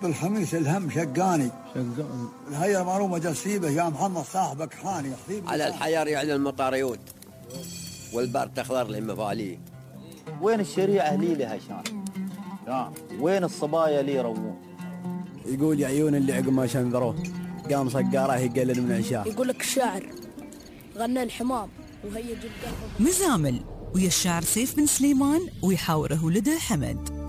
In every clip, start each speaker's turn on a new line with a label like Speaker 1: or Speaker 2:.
Speaker 1: بالخميس الهم شقاني هي معلومة جسيبة يا محمد صاحبك حاني
Speaker 2: على الحيار يعلى المطاريود والبار تخضر للمفاليه.
Speaker 3: وين الشريعة لي لها شان؟ وين الصبايا لي روون؟
Speaker 4: يقول يا عيون اللي عقب ما شنذروه قام صقاره يقلل من عشاه.
Speaker 5: يقول لك الشاعر غنى الحمام وهي جلده
Speaker 6: مزامل ويا الشاعر سيف بن سليمان ويحاوره ولده حمد.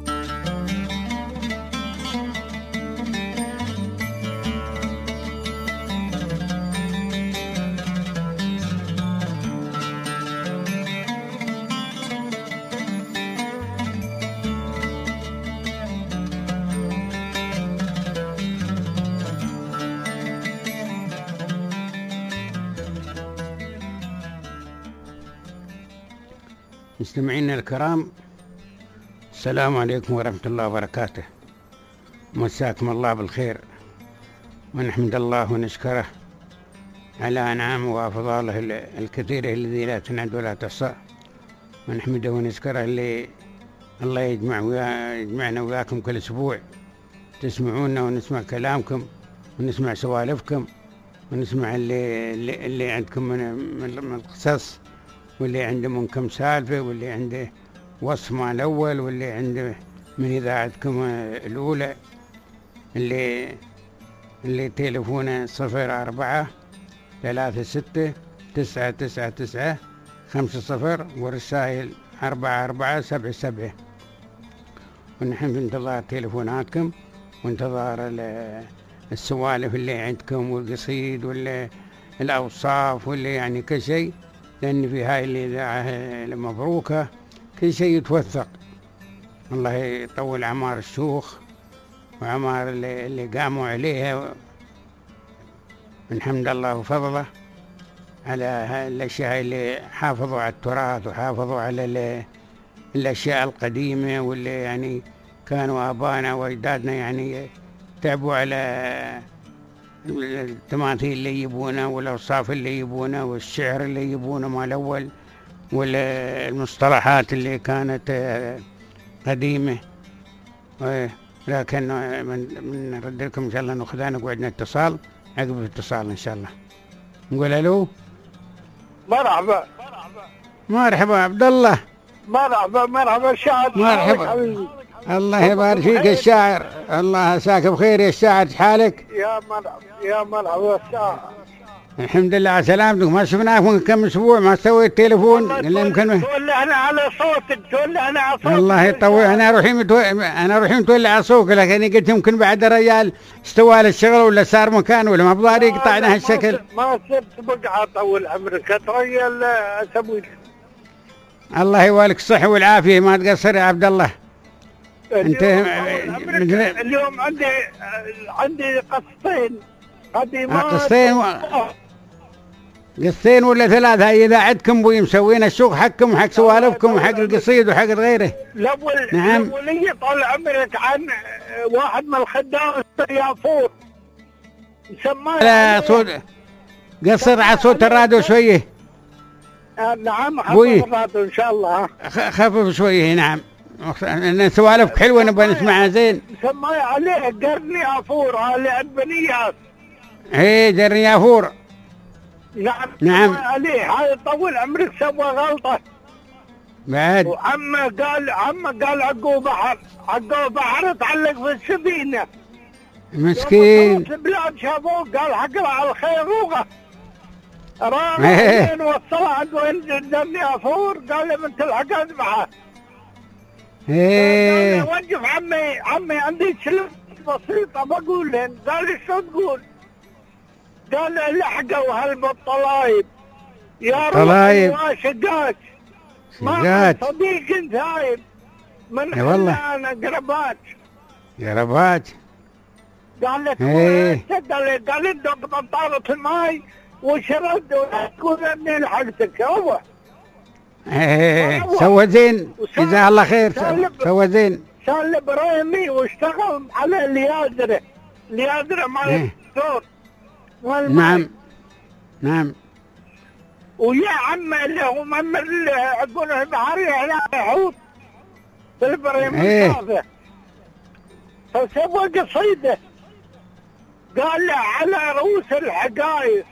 Speaker 7: مستمعينا الكرام، السلام عليكم ورحمة الله وبركاته. مساكم الله بالخير، ونحمد الله ونشكره على أنعامه وأفضاله الكثيرة الذي لا تنعد ولا تحصى، ونحمده ونشكره اللي الله يجمعنا وياكم كل أسبوع تسمعونا ونسمع كلامكم ونسمع سوالفكم ونسمع اللي عندكم من القصص، واللي عنده من كم سالفة، واللي عنده وصف مع الأول، واللي عنده من إذاعتكم الأولى اللي تليفونه 04-36-99-50 والرسائل 4477. ونحن في انتظار تليفوناتكم وانتظار السوالف اللي عندكم والقصيد والأوصاف واللي يعني كل شيء، لأن في هاي الإذاعة المبروكة كل شيء يتوثق. الله يطول أعمار الشيوخ وأعمار اللي قاموا عليها، من حمد الله وفضله على الأشياء اللي حافظوا على التراث وحافظوا على الأشياء القديمة، واللي يعني كانوا آبائنا وأجدادنا يعني تعبوا على التماثيل اللي يجيبونه والأوصاف اللي يجيبونه والشعر اللي يجيبونه مع الأول والمصطلحات اللي كانت قديمة. لكن من نرد لكم إن شاء الله نأخذ نقعدنا اتصال عقب الاتصال إن شاء الله. نقول ألو.
Speaker 8: مرحبا
Speaker 7: مرحبا عبد الله.
Speaker 8: مرحبا شاعر.
Speaker 7: مرحبا، الله يبارك فيك الشاعر، الله عساك بخير يا الشاعر، حالك؟
Speaker 8: يا مرحبا الشاعر.
Speaker 7: الحمد لله على سلامتك، ما شفناك من كم اسبوع، ما سويت تليفون الا يمكن
Speaker 8: تولعنا على صوتك، تولعنا على صوتك.
Speaker 7: الله يطول، انا روحي متولع على صوتك، لكني قلت يمكن بعد الرجال استوى للشغل ولا صار مكان ولا ما بضاري يقطعنا هالشكل.
Speaker 8: ما صرت بقعه طول عمرك تريل اسوي.
Speaker 7: الله يوالك الصحه والعافيه، ما تقصر يا عبد الله. انت
Speaker 8: اليوم عندي قصتين
Speaker 7: قصتين ولا ثلاثة. إذا عندكم بوي مسوين السوق حقكم وحق سوالفكم وحق القصيد وحق غيره.
Speaker 8: نعم. الأولية طال عمرك عن واحد من الخدام يافور سماه.
Speaker 7: لا صوت قصر على صوت الراديو شوية.
Speaker 8: نعم خفف الراديو إن شاء الله.
Speaker 7: خفف شوية. نعم ان سوالفك حلوة نبغى نسمعها زين.
Speaker 8: سماه عليه قرني يافور على بنياس.
Speaker 7: ايه جرني يافور.
Speaker 8: نعم عليه هاي طول عمرك سوى غلطة
Speaker 7: بعد.
Speaker 8: وعمه قال عقوب بحر تعلق في السفينة
Speaker 7: مسكين.
Speaker 8: البلاد شافوه قال حق على الخيروغة راح وين وصلها عند وين جرني يافور قال له من تلحق اذبحه.
Speaker 7: ايه
Speaker 8: وقف عمي عندي كلمة بسيطة بقول لهم. قال لي شو تقول؟ قال له لحقوا هالبطلايب يا رب شقاك ما صديق انت هايب من خلان
Speaker 7: قربات.
Speaker 8: قال لك قال لي دق بطارة الماي وشرد وتقول اني لحقتك. هو
Speaker 7: سوى زين جزاه الله خير. سوى زين.
Speaker 8: سال ابراهيمي واشتغل على اليادرة مع الدكتور.
Speaker 7: نعم.
Speaker 8: ويا عم اللي هو ممر يقولوا البحرية على حوت في البريم الصافي. فسوى قصيدة قال له على رؤوس الحقايف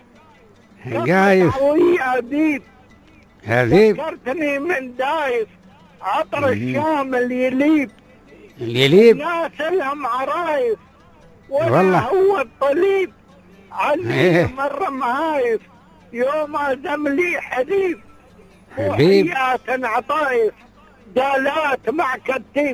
Speaker 8: ويا أبيب ذكرتني من دايف عطر الشام اللي يليب ناس لهم عرايف ولا هو الطليب علي مرة مهايف يوم أزم لي حبيب وحياة عطايف دالات مع كتيب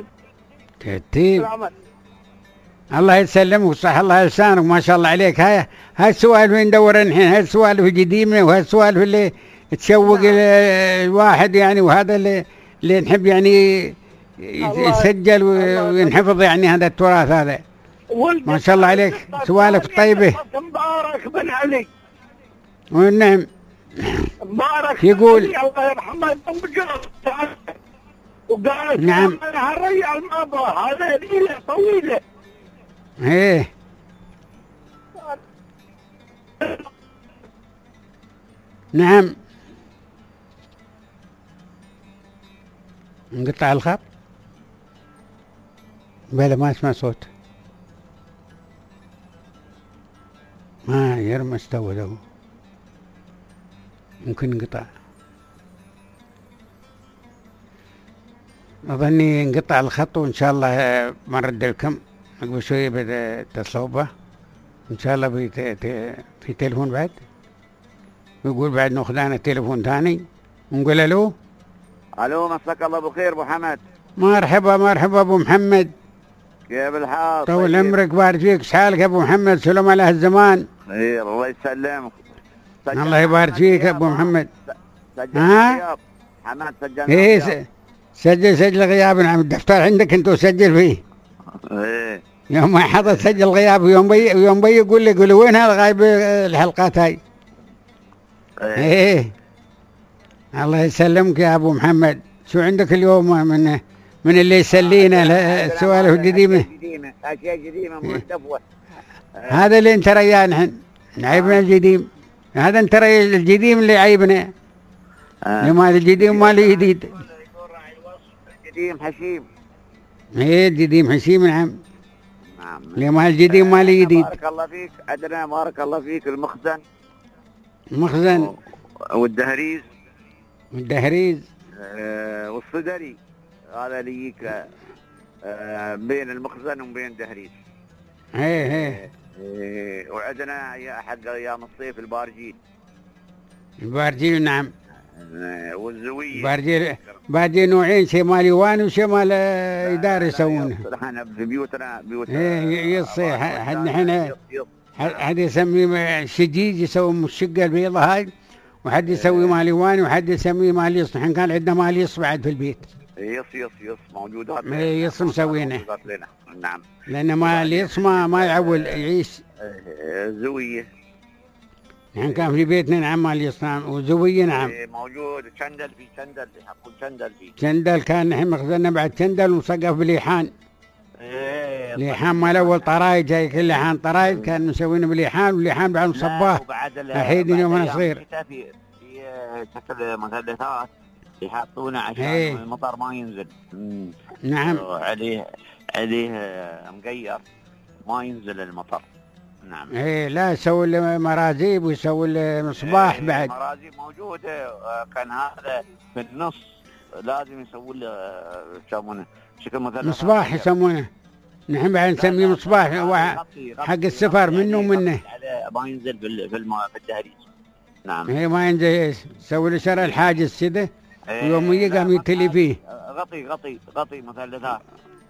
Speaker 7: الله يسلمك صح الله لسانك ما شاء الله عليك. هاي السوالف اللي ندور الحين، هاي السوالف القديمة وهاي السوالف اللي تشوق الواحد يعني، وهذا اللي نحب يعني يسجل وينحفظ يعني هذا التراث هذا. ما شاء الله عليك سوالف طيبة.
Speaker 8: مبارك بن علي.
Speaker 7: ونعم.
Speaker 8: مبارك
Speaker 7: يقول
Speaker 8: الله يرحمه وقال
Speaker 7: نعم
Speaker 8: هالرجال الماضي هذا ليلة طويلة.
Speaker 7: ايه نعم. انقطع الخط بلا ما اسمع صوت. ما يرمى استوى له يمكن انقطع. أظني انقطع الخط وإن شاء الله ما نرد لكم قبل شوية بتصلوا به إن شاء الله. في تليفون بعد يقول بعد ناخذ أنا تليفون ثاني ونقول ألو.
Speaker 9: ألو مساك الله بخير أبو حمد.
Speaker 7: مرحبا أبو محمد،
Speaker 9: كيف الحال؟
Speaker 7: طول عمرك بارك فيك. شحالك أبو محمد؟ سلام على هالزمان.
Speaker 9: إيه الله يسلمك.
Speaker 7: الله يبارك فيك أبو محمد.
Speaker 9: سجل حمد سجل.
Speaker 7: إيه سجل غياب. نعم الدفتر عندك أنت وسجل فيه.
Speaker 9: إيه
Speaker 7: يوم ما حضر سجل غياب ويوم بي يقول لي وين هذا غايب الحلقات هاي. إيه الله يسلمك يا أبو محمد. شو عندك اليوم من اللي يسلينا السوالف القديمة؟
Speaker 9: أشياء قديمة مرتبة.
Speaker 7: هذا اللي انت ريان نحن عيبنا القديم. هذا انت ري القديم اللي عيبنا. لما القديم ما لي جديد.
Speaker 9: القديم حشيم.
Speaker 7: ايه القديم حشيم. نعم لما القديم ما لي جديد.
Speaker 9: بارك الله فيك. عندنا بارك الله فيك المخزن والدهريز والصدري. هذا ليك بين المخزن وبين دهريز.
Speaker 7: ايه
Speaker 9: وعندنا حق ايام الصيف
Speaker 7: البارجيل. نعم
Speaker 9: والزوية.
Speaker 7: بارجيل نوعين، شيء مال يواني وشيء مال إدارة يسوونه.
Speaker 9: احنا في بيوتنا
Speaker 7: يصيح حد يسميه شجيج يسوي الشقة البيضة هاي، وحد يسوي مال يواني وحد يسميه مال يص. نحن كان عندنا مال يص بعد في البيت.
Speaker 9: يص موجودات.
Speaker 7: يص مسوينه.
Speaker 9: نعم
Speaker 7: لأن مال يص ما يعول يعيش.
Speaker 9: زوية
Speaker 7: نحن كان في بيتنا نعم مال يص. نعم وزوية. نعم
Speaker 9: موجود. شندل يحطون
Speaker 7: شندل كان نحن مخزننا بعد شندل ومسقف بليحان. ليحان مال اول طرايد جاي كل ليحان طرايد كان مسوينه بليحان، والليحان بعد مصباه الحين يوم انا صغير.
Speaker 9: في شكل مثلثات يحطونه عشان المطر ما ينزل.
Speaker 7: نعم
Speaker 9: عليه مقير ما ينزل المطر. نعم
Speaker 7: لا يسوي له مرازيب ويسوي له مصباح. بعد
Speaker 9: مرازيب موجوده. كان هذا في النص لازم يسوي له يسمونه شكل مثلثات
Speaker 7: مصباح يسمونه. نحن بعد نسميه مصباح حق السفر منه ومنه.
Speaker 9: ما ينزل في الدهريز. نعم
Speaker 7: ما ينزل. يسوي له شرع الحاجز كذا ويوم يقام يتلي فيه.
Speaker 9: غطي مثلثات.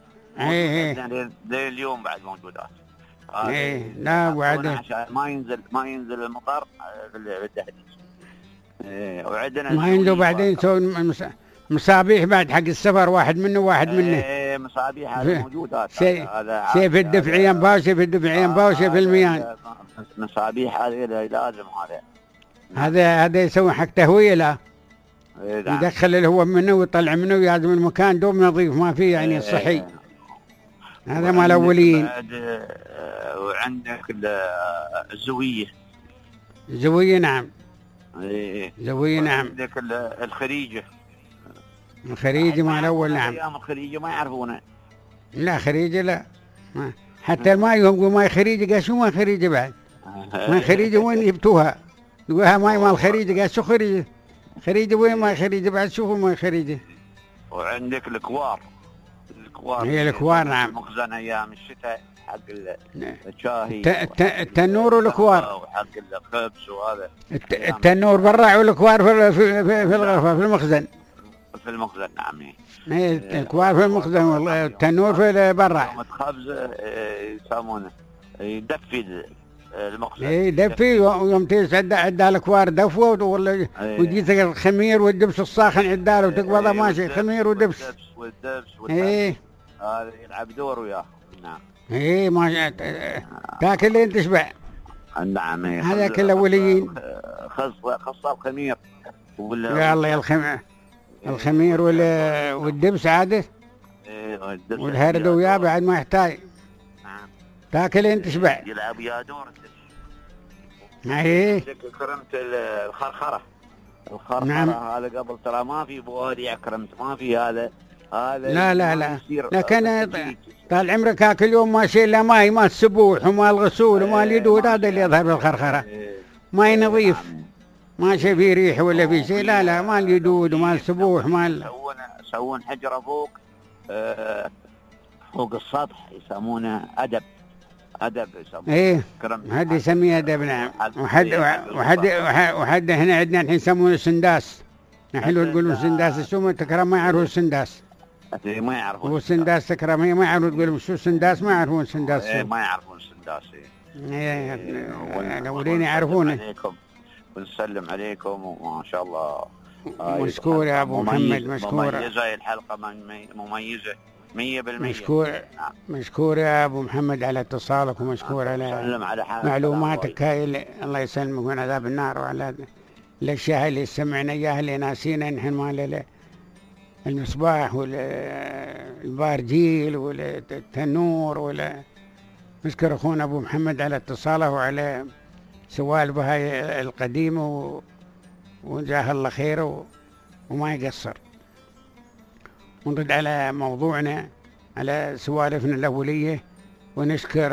Speaker 9: اليوم بعد موجودات.
Speaker 7: لا وعد
Speaker 9: عشان ما ينزل المطر في الدهريز. وعندنا
Speaker 7: ما ينزل. بعدين يسوي مصابيح بعد حق السفر، واحد منه
Speaker 9: مصابيح هذه موجودات.
Speaker 7: سيف الدفع ينبا وسيف الدفع ينبا وسيف الميان.
Speaker 9: مصابيح هذه لازم.
Speaker 7: هذا يسوي حق تهوية. لا يدخل اللي هو منه ويطلع منه ويعزم المكان دوم نظيف ما فيه يعني صحي. هذا مال الأولين.
Speaker 9: وعندك الزوية.
Speaker 7: نعم زوية. نعم
Speaker 9: عندك الخريجة
Speaker 7: مال الأول. نعم
Speaker 9: أيام الخريجة ما يعرفونه.
Speaker 7: لا خريجة لا حتى الماي يقول ماي خريجي، قال شو ماي خريجي بعد؟ ماي خريجي وين جبتوها؟ يقولها ماي مال خريجي، قال شو خريجي؟ خريجي وين ماي خريجي بعد؟ شوفوا ماي خريجي.
Speaker 9: وعندك الكوار
Speaker 7: هي الكوار نعم.
Speaker 9: مخزن ايام الشتاء حق الشاهي،
Speaker 7: التنور والكوار
Speaker 9: وحق الخبز وهذا.
Speaker 7: التنور برا والكوار في الغرفة في المخزن.
Speaker 9: في المخزن نعم.
Speaker 7: ايه الكوار في المخزن والله، التنور في برا.
Speaker 9: خبز يسمونه يدفي المخزن.
Speaker 7: ايه يدفي، ويوم تيجي عدها الكوار دفوه ولا ويجيك الخمير والدبس الصاخن عدها له وتقبضه ماشي خمير ودبس. ايه
Speaker 9: هذا يلعب دور وياه. نعم.
Speaker 7: ايه ما تاكل لين تشبع.
Speaker 9: نعم.
Speaker 7: هذا كله وليين.
Speaker 9: خاصة الخمير
Speaker 7: يا الله الخمير والدبس عاده. والهرد وياه بعد ما يحتاج.
Speaker 9: نعم.
Speaker 7: تاكل لين تشبع.
Speaker 9: يلعب يا دور الدبس.
Speaker 7: ايه.
Speaker 9: كرمت الخرخرة.
Speaker 7: نعم.
Speaker 9: هذا قبل ترى ما في بوادي كرمت، ما في هذا.
Speaker 7: لا لكن طال عمرك كل يوم ماشي الا ماي، ما السبوح وما الغسول وما اليدود، هذا اللي يظهر بالخرخره. ماي نظيف ماشي في ريح ولا في شيء. لا ما اليدود وما السبوح ما
Speaker 9: يسوون حجره فوق السطح يسمونه ادب يسمونه.
Speaker 7: ايه هذا يسميه ادب نعم. وحد هنا عندنا الحين يسمونه سنداس. نحن لو تقولون سنداس السومه تكرم ما يعرفون السنداس.
Speaker 9: ما يعرفون.
Speaker 7: والسنداس تكرم هي ما يعرفون، تقول شو سنداس ما يعرفون سنداس.
Speaker 9: ما يعرفون سنداس.
Speaker 7: الاولين يعرفونه.
Speaker 9: ونسلم عليكم وما شاء الله.
Speaker 7: مشكور يا ابو محمد، مشكور.
Speaker 9: مميزه الحلقه، مميزه 100%.
Speaker 7: مشكور يا ابو محمد على اتصالك، ومشكور على معلوماتك هاي. الله يسلمك من عذاب النار وعلى الاشياء اللي سمعنا اياها اللي ناسينا نحن مال المصباح والبارجيل والتنور نشكر اخونا ابو محمد على اتصاله وعلى سوالفه هاي القديمه، وجزاه الله خير وما يقصر. ونرد على موضوعنا، على سوالفنا الاوليه، ونشكر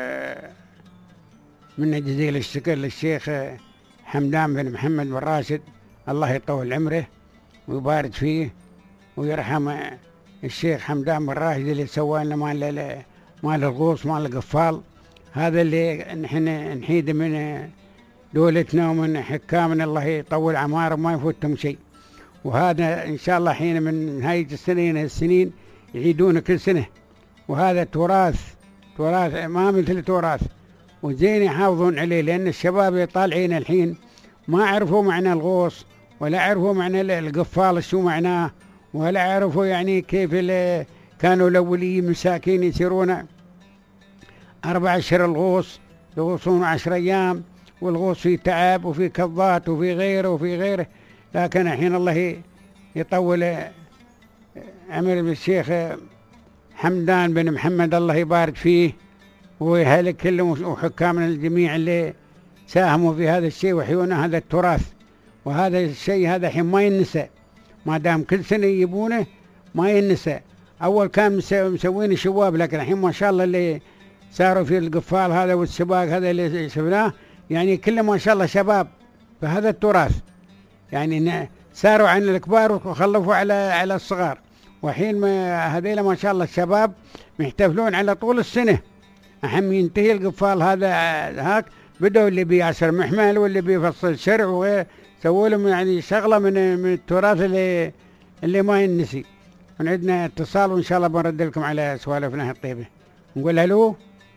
Speaker 7: من جزيل الشكر للشيخ حمدان بن محمد بن راشد، الله يطول عمره ويبارك فيه ويرحم الشيخ حمدان بن راشد اللي سوى لنا مال الغوص مال القفال. هذا اللي نحن نحيد من دولتنا ومن حكامنا، الله يطول اعمارهم ما يفوتهم شيء. وهذا ان شاء الله حين من نهايه السنين يعيدونه كل سنه. وهذا تراث ما مثل تراث، وزين يحافظون عليه، لان الشباب اللي طالعين الحين ما عرفوا معنى الغوص، ولا عرفوا معنى القفال شو معناه، ولا عرفوا يعني كيف كانوا الاوليين مساكين يسيرون 4 أشهر الغوص، يغوصون 10 أيام، والغوص فيه تعب وفيه كضات وفيه غيره. لكن الحين الله يطول عمر بالشيخ حمدان بن محمد، الله يبارك فيه ويهلك كلهم وحكامنا الجميع اللي ساهموا في هذا الشيء وحيونا هذا التراث. وهذا الشيء هذا الحين ما ينسى، ما دام كل سنة يجيبونه ما ينسى. أول كان مسوين شواب، لكن الحين ما شاء الله اللي صاروا في القفال هذا والسباق هذا اللي شفناه، يعني كله ما شاء الله شباب فهذا التراث، يعني ساروا عن الكبار وخلفوا على الصغار. وحين ما هذيلا ما شاء الله الشباب محتفلون على طول السنة. أهم ينتهي القفال هذا هاك بدأوا اللي بيعصر محمل واللي بيفصل شرع وسووا لهم يعني شغلة من التراث اللي ما ينسي. عندنا اتصال وإن شاء الله بنرد لكم على سوالفنا الطيبة. نقول الو.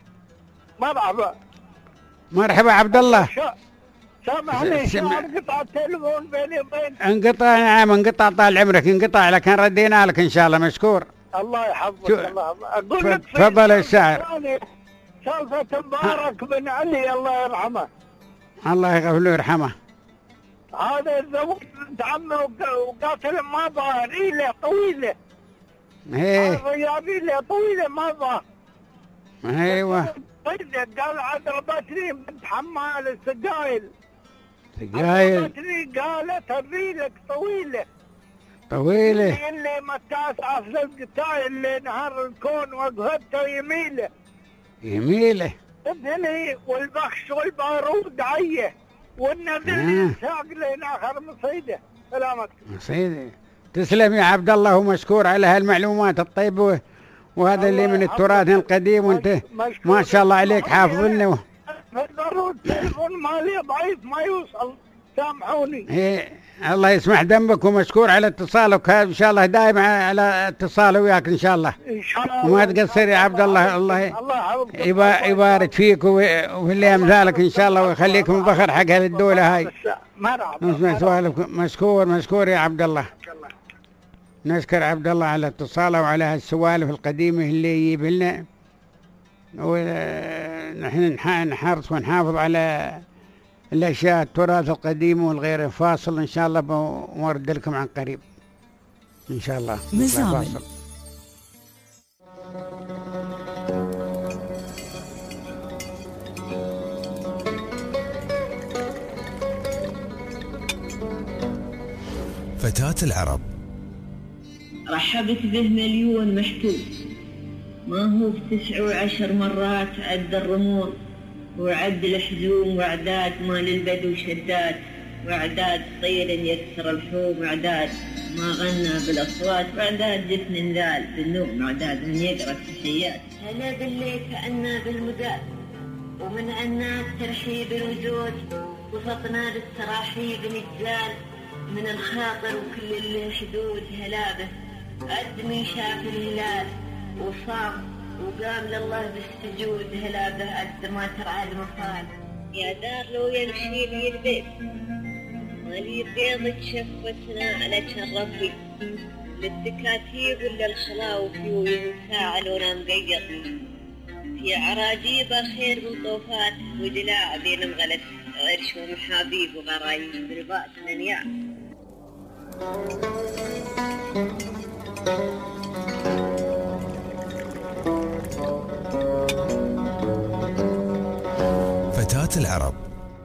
Speaker 7: مرحبا عبد الله.
Speaker 8: سامحني انقطع التليفون بيني وبينك.
Speaker 7: انقطع نعم، انقطع طال عمرك، انقطع لكن ردينا لك ان شاء الله. مشكور.
Speaker 8: الله يحفظك. الله اقول لك
Speaker 7: تفضل الشاعر.
Speaker 8: سالفة مبارك بن علي الله يرحمه.
Speaker 7: الله يغفر له ويرحمه.
Speaker 8: هذا الزوج بنت عمه وقاتل ما ظهر، ريله طويله.
Speaker 7: ايه
Speaker 8: ريله طويله ما ظهر.
Speaker 7: ايوه.
Speaker 8: قال عاد ربطني بنت حمال السجايل. ربطني قالت ريلك طويله.
Speaker 7: اللي
Speaker 8: متى اسعف للقتايل اللي نهار الكون وقفته يميله.
Speaker 7: يميله
Speaker 8: الدني والبخش والبارود عيه والنذل ساق لين اخر مصيده. سلامتك
Speaker 7: مصيده. تسلم يا عبد الله ومشكور على هالمعلومات الطيبة، وهذا اللي من التراث القديم، وانت ما شاء الله عليك حافظ لنا.
Speaker 8: التليفون مالي ضعيف ما يوصل، سامحوني.
Speaker 7: إيه الله يسمح ذنبك، ومشكور على اتصالك، ان شاء الله دائما على اتصال وياك ان شاء الله.
Speaker 8: ان شاء الله
Speaker 7: وما تقصر يا عبد الله. الله يبارك فيك وفي اللي امثالك ان شاء الله، ويخليكم بخير حق هالدولة هاي. نسمع سؤالك. مشكور يا عبد الله. نشكر عبد الله على اتصاله وعلى هالسوالف القديمة اللي يجيب لنا، ونحن نحرص ونحافظ على الأشياء التراث القديم والغير فاصل إن شاء الله، بورد لكم عن قريب إن شاء الله.
Speaker 6: مزامل.
Speaker 10: فتاة العرب.
Speaker 11: رحبت به مليون محتوم، ما هو ب9 و10 مرات عد الرموز وعد الحزوم، وعداد مال البدو شداد، وعداد طير يكسر الحوم، وعداد ما غنى بالاصوات، وعداد جفن ذال بالنوم، وعداد من يقرا التحيات. هلا بالليل كأنا بالمداد، ومن عنات ترحيب الوجود، وفطنا للتراحيب نجال، من الخاطر وكل اللي حدود. هلا به قد من شاف الهلال وصام وقام لله بالسجود. هلا به قد ما ترعى المفال، يا دار لو يمشي لي البيت مالي بيض تشفتنا على شرفي، للتكاتيب ولا الخلاوفي وينفاعل وانا مقيض في عراجيب خير من طوفات، ودلاع بين مغلت عرش ومحابيب وغرايب بالباس منيع.
Speaker 10: فتاة العرب.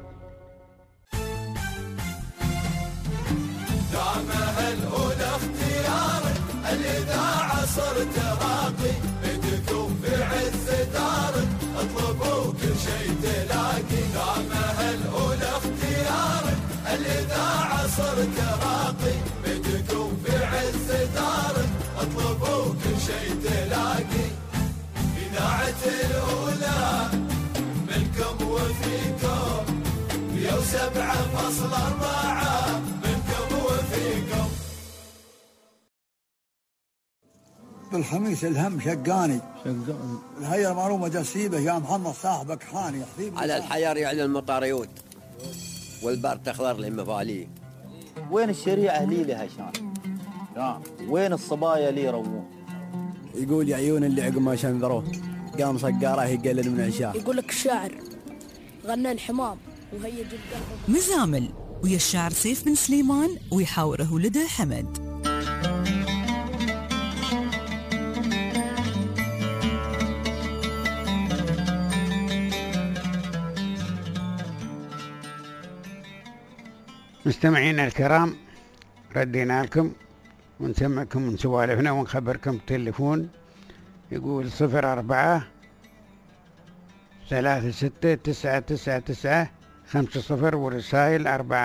Speaker 12: دعمها الأولى اختيارك، الإذاعة صرت راقي، بدكم في عز دارك، اطلبوا كل شيء تلاقي. دعمها الأولى اختيارك، الإذاعة صرت راقي، بدكم في عز دارك، اطلبوا كل شيء تلاقي. إذاعة الأولى منكم وفيكم، 107.4 منكم وفيكم.
Speaker 1: بالخميس الهم شقاني الهيئة المعلومة جسيبه يا محمد صاحبك حاني.
Speaker 2: على الحيار يعلن المطاريوت والبار تخضر للمفاليه.
Speaker 3: وين الشريعة لي لها شان؟ وين الصبايا لي روون؟
Speaker 4: يقول يا عيون اللي عقب ما شنذروه قام صقاره يقلد من عشاه.
Speaker 5: يقول لك الشاعر غنى الحمام وهي جدا.
Speaker 6: مزامل ويا الشاعر سيف بن سليمان ويحاوره ولده حمد.
Speaker 7: مستمعينا الكرام، ردينا لكم ونسمعكم من سوالفنا ونخبركم بالتليفون. يقول 04 36 999 ورسائل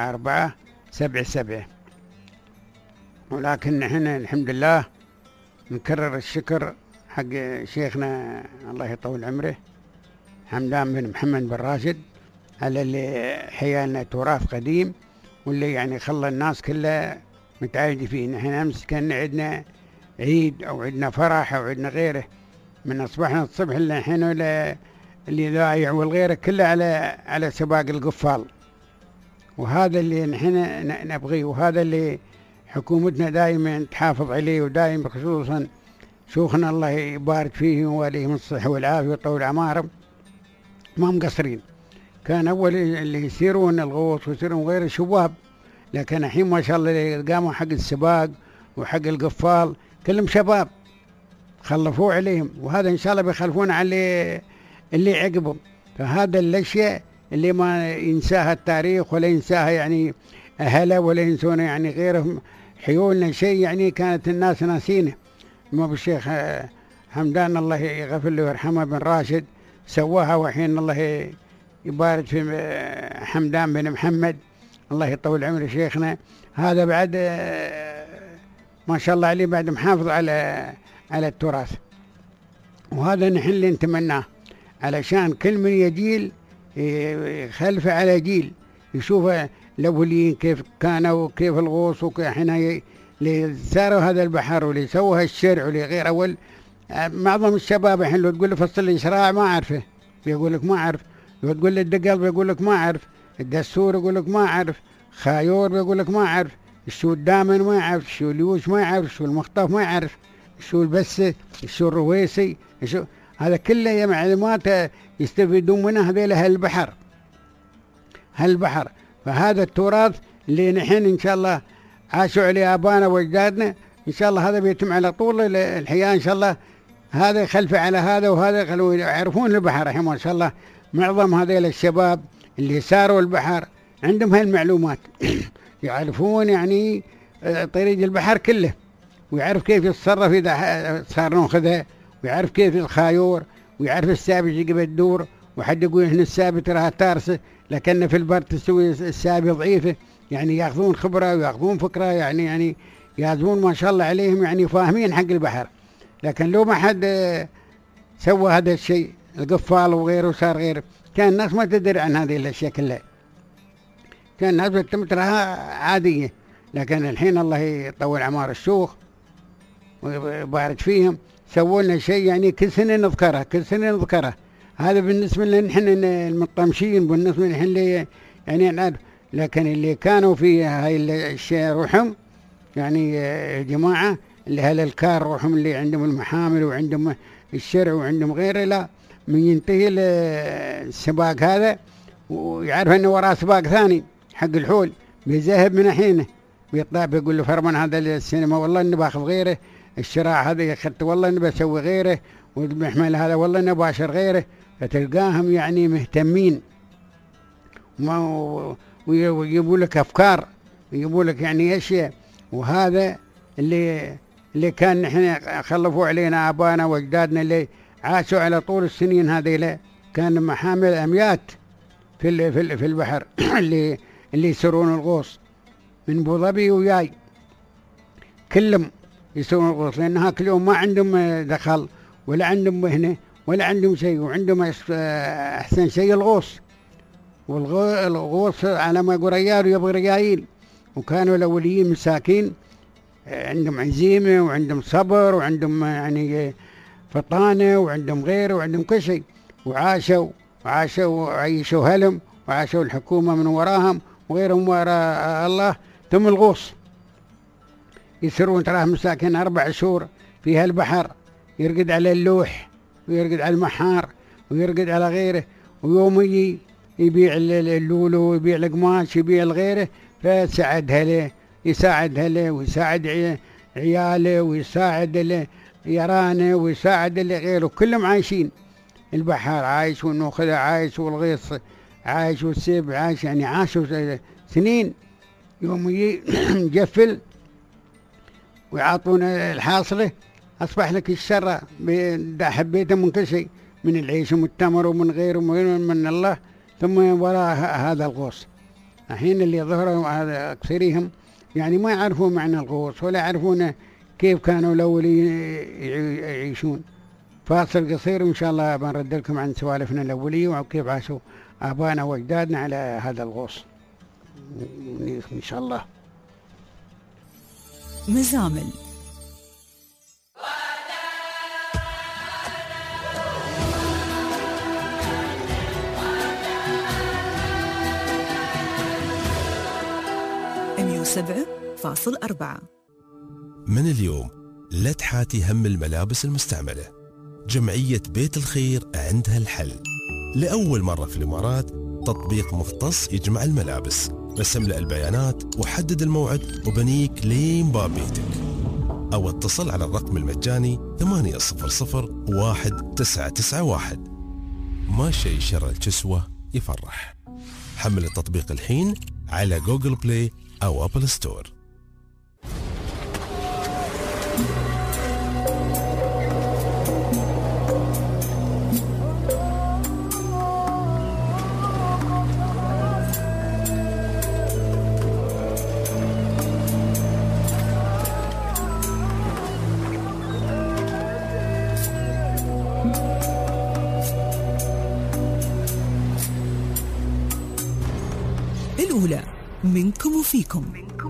Speaker 7: 4477. ولكن نحن الحمد لله نكرر الشكر حق شيخنا الله يطول عمره حمدان بن محمد بن راشد على اللي حيالنا تراث قديم، واللي يعني خلى الناس كلها متعايدة فيه. نحن أمس كان عندنا عيد أو عندنا فرح أو عندنا غيره، من أصبحنا الصبح اللي نحن اللي ضايع والغيره كله على سباق القفال، وهذا اللي نحن نبغيه، وهذا اللي حكومتنا دائما تحافظ عليه، ودائما خصوصا شيوخنا الله يبارك فيهم ويوليهم الصحة والعافية وطول أعمارهم ما مقصرين. كان أول اللي يسيرون الغوص ويسيرون غير الشباب، لكن الحين ما شاء الله اللي قاموا حق السباق وحق القفال كلهم شباب خلفوه عليهم، وهذا إن شاء الله بيخلفون على اللي عقبهم. فهذا الأشياء اللي ما ينساها التاريخ ولا ينساها يعني أهله ولا ينسون يعني غيرهم، حيولنا شيء يعني كانت الناس ناسينه. ما بالشيخ حمدان الله يغفر له ويرحمه بن راشد سواها، وحين الله يبارك في حمدان بن محمد، الله يطول عمر شيخنا، هذا بعد ما شاء الله عليه بعد محافظ على التراث. وهذا نحن اللي نتمناه، علشان كل من يجيل يخلفه على جيل، يشوف الأولين كيف كانوا وكيف الغوص وكيف حين اللي ساروا هذا البحر واللي سووا هالشرع واللي غير. أول معظم الشباب الحين لو تقول له فصل الإشراع ما أعرفه، بيقول لك ما أعرف. لو تقول له الدقل بيقول لك ما أعرف. الدستور يقول لك ما أعرف. خايور بيقول لك ما أعرف. الشو الدامن ما يعرف. الشو اليوش ما يعرف. الشو المخطف ما يعرف. الشو البسة. الشو الرويسي. الشو هذا كله معلومات يستفيدون منها هذيل هالبحر. فهذا التراث اللي نحن إن شاء الله عاشوا عليه آبانا وأجدادنا، إن شاء الله هذا بيتم على طول الحياة إن شاء الله. هذا يخلف على هذا وهذا يعرفون البحر الحين ما شاء الله. معظم هذيل الشباب اللي ساروا البحر عندهم هالمعلومات يعرفون يعني طريق البحر كله، ويعرف كيف يتصرف إذا صار ناخذه، ويعرف كيف الخايور، ويعرف السابق يجي الدور. وحد يقول هنا السابق تراها تارسه، لكن في البر تسوي السابق ضعيفه. يعني ياخذون خبره وياخذون فكره، يعني ياخذون ما شاء الله عليهم، يعني فاهمين حق البحر. لكن لو ما حد سوى هذا الشيء، القفال وغيره صار غيره، كان الناس ما تدري عن هذه الاشياء كلها، كان الناس بتمترها عاديه. لكن الحين الله يطول اعمار الشيوخ ويبارك فيهم، سووا لنا شيء يعني كل سنه نذكره. هذا بالنسبه لنا نحن المطمشين، بالنسبه نحن اللي يعني نعرف. لكن اللي كانوا في هاي الاشياء روحهم، يعني جماعه اللي هل الكار روحهم اللي عندهم المحامل وعندهم الشرع وعندهم غيره، لا من ينتهي السباق هذا ويعرف انه وراه سباق ثاني حق الحول، بيذهب من حينه بيطلع بيقول له فرمان هذا السينما والله اني باخذ غيره، الشراع هذا اخذت والله اني بسوي غيره، والمحمل هذا والله اني باشر غيره. فتلقاهم يعني مهتمين ويجيبوا لك افكار، يجيبوا لك يعني اشياء. وهذا اللي كان نحن خلفوا علينا ابانا واجدادنا اللي عاشوا على طول السنين هذه، كان محامل اميات في البحر اللي يسرون الغوص من ابو ظبي وياي، كلهم يسرون الغوص، لان كل يوم ما عندهم دخل ولا عندهم مهنه ولا عندهم شيء، وعندهم احسن شيء الغوص. والغوص على ما يقول ريال ويبغي ريايل. وكانوا الاوليين مساكين عندهم عزيمه وعندهم صبر وعندهم يعني فطانه وعندهم غيره وعندهم كل شيء، وعاشوا وعيشوا هلم، وعاشوا الحكومه من وراهم وغيرهم وراء الله. ثم الغوص يسرون تراه مساكين 4 شهور في هالبحر، يرقد على اللوح ويرقد على المحار ويرقد على غيره، ويوم يجي يبيع اللولو ويبيع القماش يبيع الغيره، فيساعدها له ويساعد عياله ويساعد يرانه ويساعد اللي غيره، كلهم عايشين. البحر عايش والنوخذة عايش والغيص عايش والسيب عايش، يعني عاشوا سنين. يوم يجي نجفل ويعطونا الحاصلة، أصبح لك الشر حبيته من كل شيء، من العيش ومن التمر ومن غيره من الله. ثم وراء هذا الغوص الحين اللي ظهروا هذا أكثرهم يعني ما يعرفون معنى الغوص ولا يعرفون كيف كانوا الأولين يعيشون. فاصل قصير وإن شاء الله بنرد لكم عن سوالفنا الأولية وكيف عاشوا آبائنا وأجدادنا على هذا الغوص إن شاء الله.
Speaker 6: مزامل .4
Speaker 10: من اليوم لا تحاتي هم الملابس المستعملة. جمعية بيت الخير عندها الحل. لأول مرة في الإمارات تطبيق مختص يجمع الملابس. بس املأ البيانات وحدد الموعد وبنيك لين باب بيتك، أو اتصل على الرقم المجاني 800-1991. ما شيء شر الكسوة يفرح. حمل التطبيق الحين على جوجل بلاي أو أبل ستور.
Speaker 6: الأولى منكم وفيكم.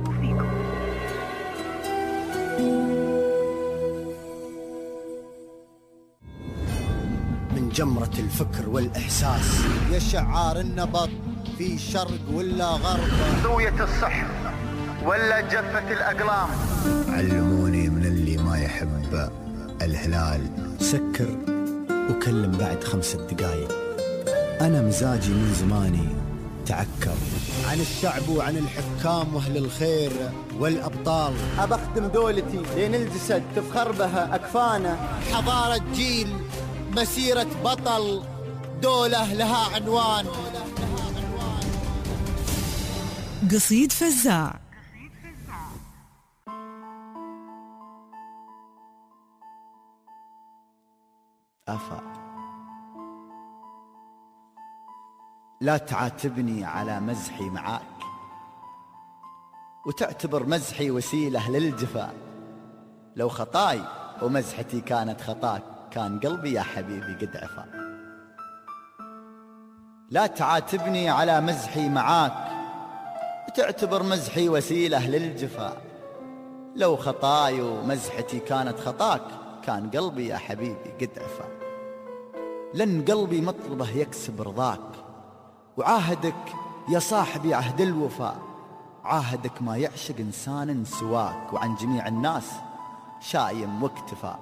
Speaker 13: من جمرة الفكر والإحساس يا شعار النبض في شرق ولا غرب،
Speaker 14: زاوية الصح ولا جفة الأقلام.
Speaker 13: علموني من اللي ما يحب الهلال سكر وكلم بعد 5 دقايق. أنا مزاجي من زماني تعكر عن الشعب وعن الحكام وأهل الخير والأبطال.
Speaker 14: أبخدم دولتي لين الجسد تفخر بها أكفانه.
Speaker 13: حضارة جيل، مسيرة بطل، دولة لها عنوان.
Speaker 6: قصيد فزاع.
Speaker 13: أفا لا تعاتبني على مزحي معاك وتعتبر مزحي وسيلة للجفاء. لو خطاي ومزحتي كانت خطاك كان قلبي يا حبيبي قد عفا. لا تعاتبني على مزحي معاك وتعتبر مزحي وسيلة للجفاء. لو خطاي ومزحتي كانت خطاك كان قلبي يا حبيبي قد عفا. لن قلبي مطلبه يكسب رضاك، وعاهدك يا صاحبي عهد الوفاء. عاهدك ما يعشق إنسان سواك، وعن جميع الناس شايم واكتفى.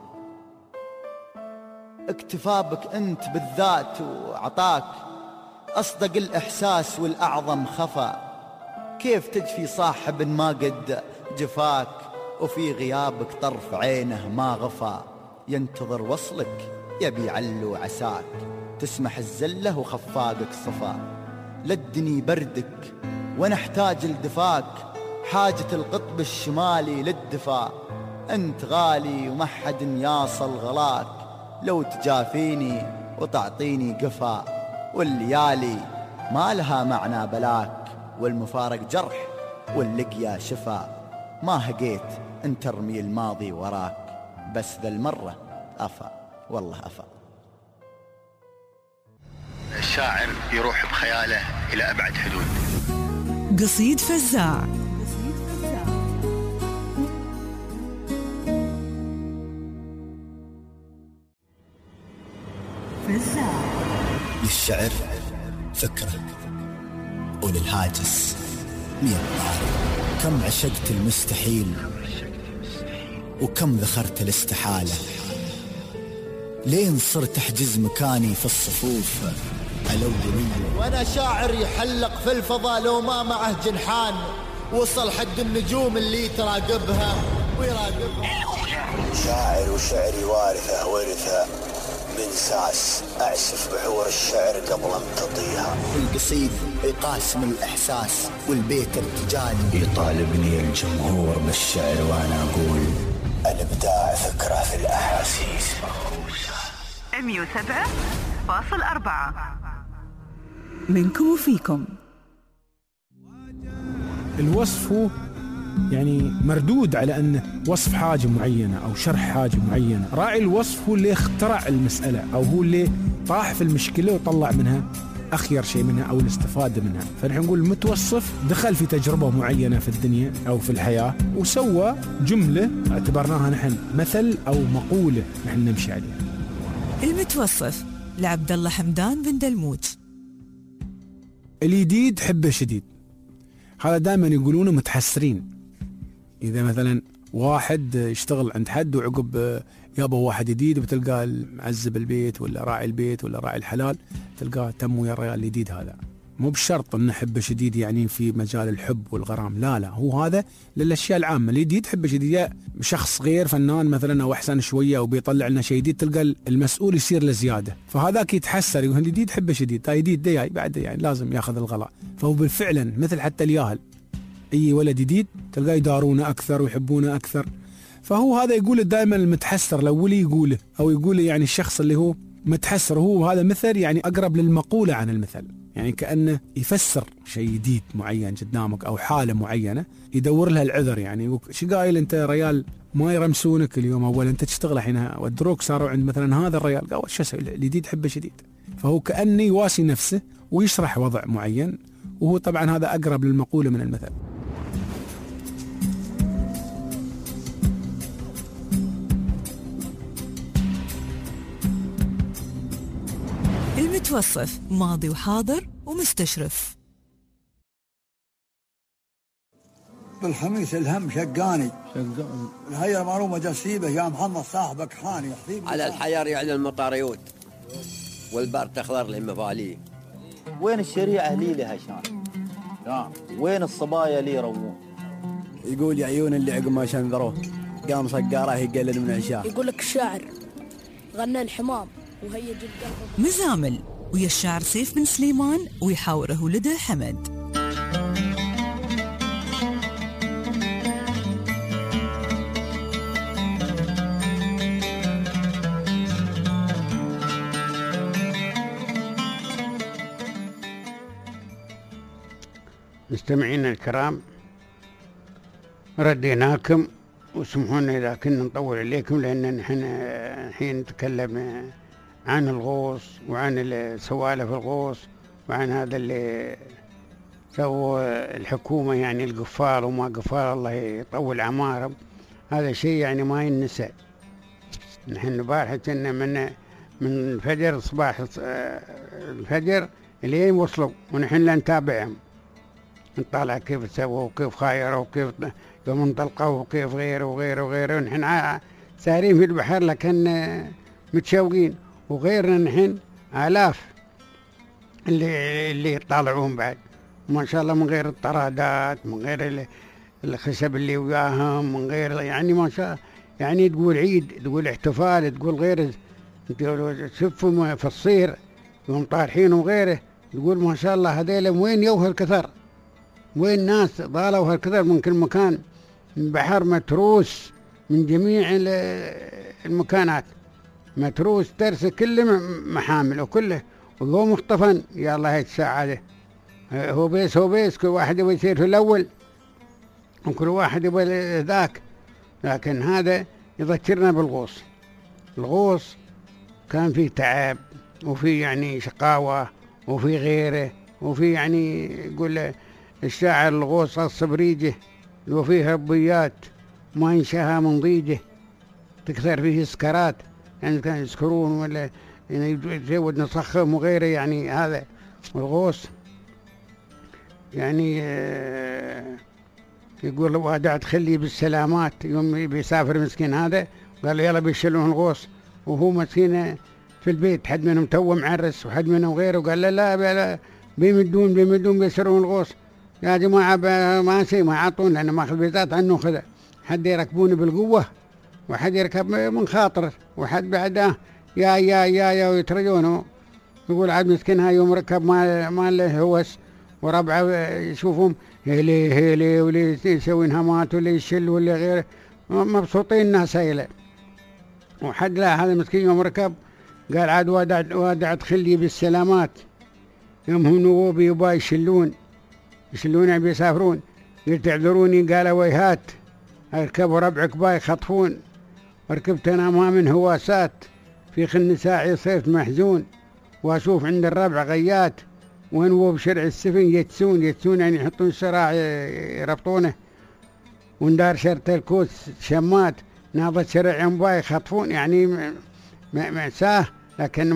Speaker 13: اكتفى بك أنت بالذات وعطاك أصدق الإحساس والأعظم خفى. كيف تجفي صاحب ما قد جفاك وفي غيابك طرف عينه ما غفى. ينتظر وصلك يبي علو عساك، تسمح الزلة وخفاقك صفا. لدني بردك ونحتاج لدفاك، حاجة القطب الشمالي للدفاع. أنت غالي ومحد ياصل غلاك، لو تجافيني وتعطيني قفا. والليالي ما لها معنى بلاك، والمفارق جرح واللقيا شفا. ما هقيت أن ترمي الماضي وراك، بس ذا المرة أفا والله أفا.
Speaker 14: الشاعر يروح بخياله إلى أبعد حدود.
Speaker 6: قصيد فزاع.
Speaker 13: للشعر فكرة وللهاجس 100 طارق. كم عشقت المستحيل وكم ذخرت الاستحالة، لين صرت أحجز مكاني في الصفوف الأولية.
Speaker 14: وأنا شاعر يحلق في الفضاء لو ما معه جنحان، وصل حد النجوم اللي تراقبها ويراقبها.
Speaker 13: شاعر وشعري وارثة ورثة من ساس، أعسف بحور الشعر قبل أن تطيها. القصيد يقاسم الإحساس والبيت ارتجالي، يطالبني الجمهور بالشعر وأنا أقول الإبداع فكرة في الأحاسيس.
Speaker 6: 107.4 منكم وفيكم.
Speaker 15: الوصف هو يعني مردود على أنه وصف حاجة معينة أو شرح حاجة معينة. راعي الوصف هو اللي اخترع المسألة، أو هو اللي طاح في المشكلة وطلع منها أخير شيء منها أو الاستفادة منها. فنحن نقول المتوصف دخل في تجربة معينة في الدنيا أو في الحياة وسوى جملة اعتبرناها نحن مثل أو مقولة نحن نمشي عليها.
Speaker 6: المتوصف لعبد الله حمدان بن دلموت.
Speaker 15: الجديد حبه شديد، هذا دائما يقولونه متحسرين. إذا مثلا واحد يشتغل عند حد وعقب يابا واحد جديد، بتلقاه معزب البيت ولا راعي البيت ولا راعي الحلال، تلقاه تم ويا الرجال الجديد. هذا مو بشرط أن حبه شديد يعني في مجال الحب والغرام، لا هو هذا للأشياء العامة. الجديد حبه شديد شخص غير فنان مثلا أو أحسن شوية أو بيطلع لنا شيء جديد، تلقى المسؤول يصير لزيادة، فهذاك يتحسر يقول الجديد حبه شديد، جديد ده بعد يعني لازم ياخذ الغلاء. فهو بالفعلا مثل حتى الياهل، أي ولد جديد تلقاه يدارونه أكثر ويحبونه أكثر. فهو هذا يقول دائما المتحسر الأولي يقوله، أو يقول يعني الشخص اللي هو متحسر هو هذا مثل يعني أقرب للمقولة عن المثل، يعني كأنه يفسر شيء جديد معين قدامك أو حالة معينة يدور لها العذر. يعني شو قايل أنت ريال ما يرمسونك اليوم، أول أنت تشتغل الحين ودروك صاروا عند مثلا هذا الريال، قال شو اسوي الجديد حبه شديد. فهو كأنه يواسي نفسه ويشرح وضع معين وهو طبعا هذا أقرب للمقولة من المثل.
Speaker 6: المتوصف ماضي وحاضر ومستشرف.
Speaker 1: بالخميس الهم شقاني هي معلومة جسيبة يا محمد صاحبك حاني
Speaker 2: على الحيار يعلى المطاريود والبار تخضر للمفاليه.
Speaker 3: وين الشريعة أهلي لها شان؟ وين الصبايا لي روون؟
Speaker 4: يقول يا عيون اللي عقب ما شنذروه قام صقاره يقلل من عشاه.
Speaker 5: يقول لك الشاعر غنى الحمام وهي جد
Speaker 6: مزامل ويا الشاعر سيف بن سليمان ويحاوره ولده حمد.
Speaker 7: مستمعينا الكرام، رديناكم وسمحونا إذا كنا نطول عليكم، لأن نحن الحين نتكلم عن الغوص وعن سوالف الغوص وعن هذا اللي سووا الحكومة، يعني القفار وما قفار الله يطول أعمارهم. هذا شيء يعني ما ينسى. نحن البارحة كنا من الفجر صباح الفجر لين وصلوا ونحن لا نتابعهم، نطالع كيف سووا وكيف خايروا وكيف يوم انطلقوا وكيف غيره وغيره وغيره. نحن سارين في البحر لكن متشوقين، وغيرنا نحن آلاف اللي يطالعون بعد ما شاء الله، من غير الطرادات، من غير الخشب اللي وياهم، من غير يعني ما شاء يعني تقول عيد، تقول احتفال، تقول غير. تشوفوا في الصير يوم طارحين وغيره تقول ما شاء الله هذيل وين يوه الكثر، وين ناس ضالوا هالكثر من كل مكان. البحر متروس من جميع المكانات، متروس ترس كل محامل وكله، وهو مخطفا يا الله يتساعده. هو بيس كل واحد يبغى يصير في الأول وكل واحد يبغى ذاك. لكن هذا يذكرنا بالغوص. الغوص كان فيه تعب وفي يعني شقاوة وفي غيره، وفي يعني يقول الشاعر الغوص الصبريجه وفيه ربيات ما ينشاها من ضيجه، تكثر فيه سكرات، يعني كان يسكرون ولا يعني يجود نصخم وغيره. يعني هذا الغوص يعني يقول وادعت خلي بالسلامات يوم بيسافر مسكين هذا، قال يلا بيشيلون الغوص وهو مسكين في البيت، حد منهم تو معرس وحد منهم غيره، قال لا بيمدون بيسرون الغوص يا جماعة ما شيء ما يعطون، لأن ماخذ بيزات عنه خذا، حد يركبون بالقوة وحد يركب من خاطر وحد بعده يا ويترجونه. يقول عاد مسكينها يوم ركب ما له هوس، وربعه يشوفهم هيلي واللي يسوي هامات واللي يشل واللي غيره، مبسوطين الناس هيله. وحد لا هذا مسكين يوم ركب قال عاد وادعت خلي بالسلامات، يوم هم نوبي يبا يشلون يعني بيسافرون، قلت اعذروني قال ويهات اركبوا ربعك باي يخطفون، وركبت انا ما من هواسات في خن ساعي صرت محزون، واشوف عند الربع غيات وانو بشرع السفن يتسون يعني يحطون الشراع يربطونه، وندار شرط الكوس شمات ناضت شرع باي يخطفون، يعني مأساة لكنهم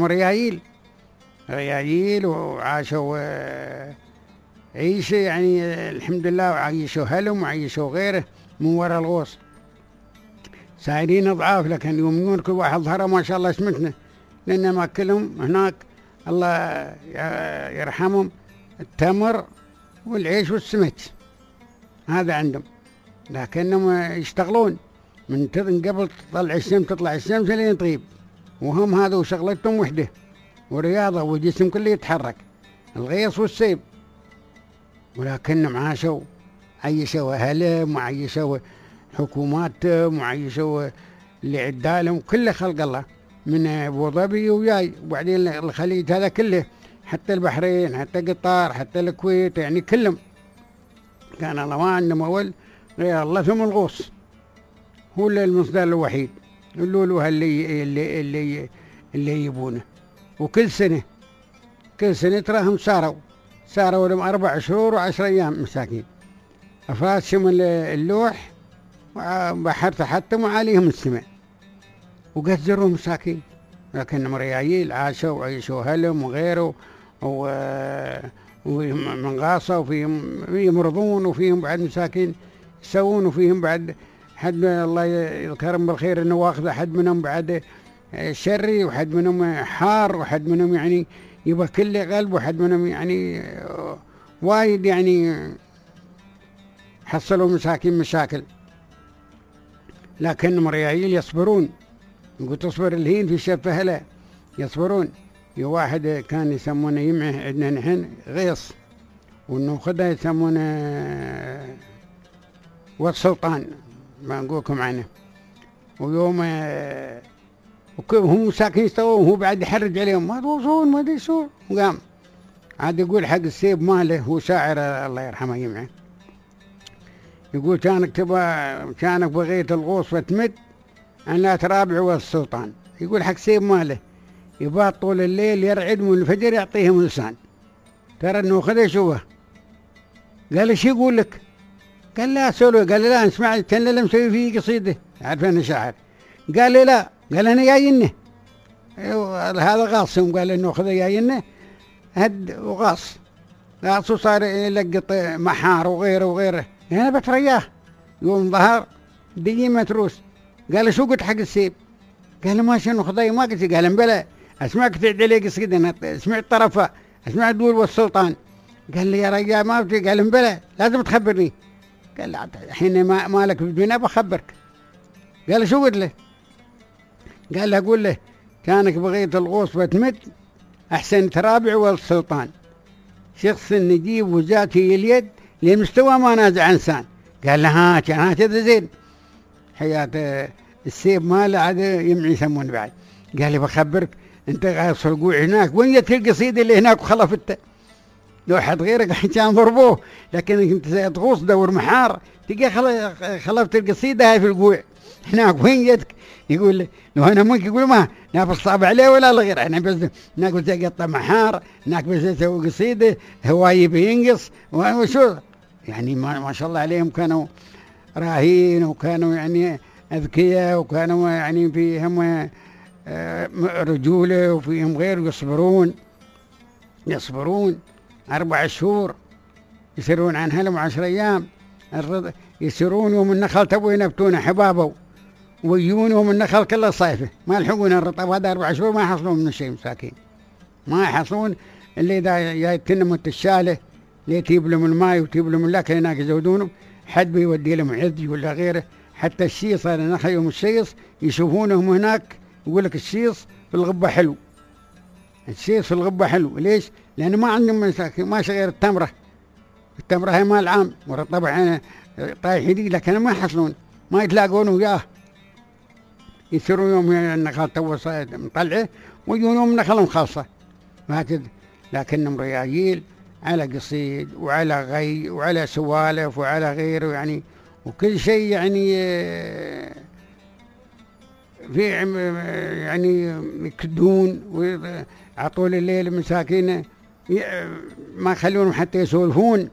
Speaker 7: ريايل وعاشوا عيشة يعني الحمد لله، وعيشوا هلم وعيشوا غيره من وراء الغوص. سايرين ضعاف لكن يوميون كل واحد ظهره ما شاء الله اسمتنا، لأن ما كلهم هناك الله يرحمهم التمر والعيش والسمك هذا عندهم، لكنهم يشتغلون من قبل تطلع الشمس لين تغيب، وهم هذا وشغلتهم وحده ورياضة وجسم كله يتحرك، الغيص والسيب. ولكنهم عيشوا أهلهم وعيشوا حكوماتهم وعيشوا اللي عدالهم كله خلق الله، من أبو ظبي وياي، وبعدين الخليج هذا كله، حتى البحرين حتى قطر حتى الكويت، يعني كلهم كان الله ما عندهم أول غير الله، ثم الغوص هو المصدر الوحيد اللولوها اللي يبونه. وكل سنة تراهم ساروا صاروا لهم 4 شهور و10 أيام مساكين. أفراشهم اللوح وبحر تحتم وعليهم السماء وقزروا مساكين، لكنهم ريايل عاشوا وعيشوا هلم وغيره ومن غاصة، وفيهم يمرضون، وفيهم بعد مساكين يسوون، وفيهم بعد حد الله يذكرهم بالخير انه واخذ حد منهم بعد شري، وحد منهم حار، وحد منهم يعني يبقى كل قلب، وحد منهم يعني وايد يعني حصلوا مساكين مشاكل. لكنهم ريايل يصبرون، يقول تصبر الهين في شفه لا يصبرون. واحد كان يسمونه يمعه عندنا نحن غيص، وانه خذها يسمونه والسلطان ما نقولكم عنه. ويوم هم ساكن يستوون وهو بعد يحرج عليهم ما توصون ما ادري شو، وقام عاد يقول حق السيب ماله، هو شاعر الله يرحمه يمعه، يقول كانك بغيت الغوص فتمد أن لا ترابع والسلطان. يقول حق سيب ماله يبات طول الليل يرعد من الفجر يعطيهم لسان، ترى انه خذ شوه. قال ايش يقول لك؟ قال لا سولو. قال لا اسمع كان له مسوي فيه قصيده، عارف انا شاعر. قال لي لا، قال انا جاينه هذا غاصهم، قال انه خذ جاينه هد وغاص وصار يلقط محار وغيره انا بترياه. يوم ظهر دقيقة متروس. قال شو قلت حق السيب؟ قال ما شنو خضي ما قلت. قال بلى اسمعك تعد علي قصيدة، انا سمعت طرفها، اسمع تقول والسلطان. قال لي يا رجال ما بتي. قال بلى لازم تخبرني. قال لا الحين مالك في الدنيا بخبرك. قال شو قلت له؟ قال له اقول له كانك بغيت الغوص بتمد احسن ترابع والسلطان، شخص نجيب وذاتي اليد لمستوى ما نازع انسان. قال له ها كان هذا زين. حياة السيب ماله عاد يمعي يسمون بعد. قال لي بخبرك انت غاص القوع هناك، وين جت القصيده اللي هناك وخلفته؟ لو حد غيرك كان ضربوه، لكن انت تغوص دور محار تلقى خلفت القصيده هاي في القوع هناك، وين جتك؟ يقول لي لو انا ممكن يقول ما نافس صعب عليه ولا غير، انا بس هناك بس اقطع محار، هناك بس اسوي قصيده، هو يبي ينقص وشو يعني. ما شاء الله عليهم كانوا راهين، وكانوا يعني اذكياء، وكانوا يعني فيهم رجوله، وفيهم غير يصبرون 4 شهور يسيرون عن هلم 10 أيام. يسيرون يوم النخل تبوا ينبتون حبابه، ويجون يوم النخل كله صيفه ما يلحقون الرطب. هذا 4 شهور ما يحصلون من شيء مساكين، ما يحصلون اللي إذا جاي تنمت الشاله اللي تجيب لهم الماء وتجيب لهم الأكل هناك يزودونهم، حد بيودي لهم عذي ولا غيره. حتى الشيص هذا نخل يوم الشيص يشوفونهم هناك، يقول لك الشيص في الغبة حلو، الشيص في الغبة حلو. ليش؟ لأنه ما عندهم مساكين ماشي غير التمرة هي مال عام، طبعا طايح يدي، لكن ما يحصلون ما يتلاقون وياه. يصيرون يوم النخل تو مطلعه ويجون يوم نخلهم خاصة هكذا. لكنهم ريايل على قصيد وعلى غي وعلى سوالف وعلى غيره يعني، وكل شيء يعني في يعني يكدون وعطول الليل مساكين ما يخلونهم حتى يسولفون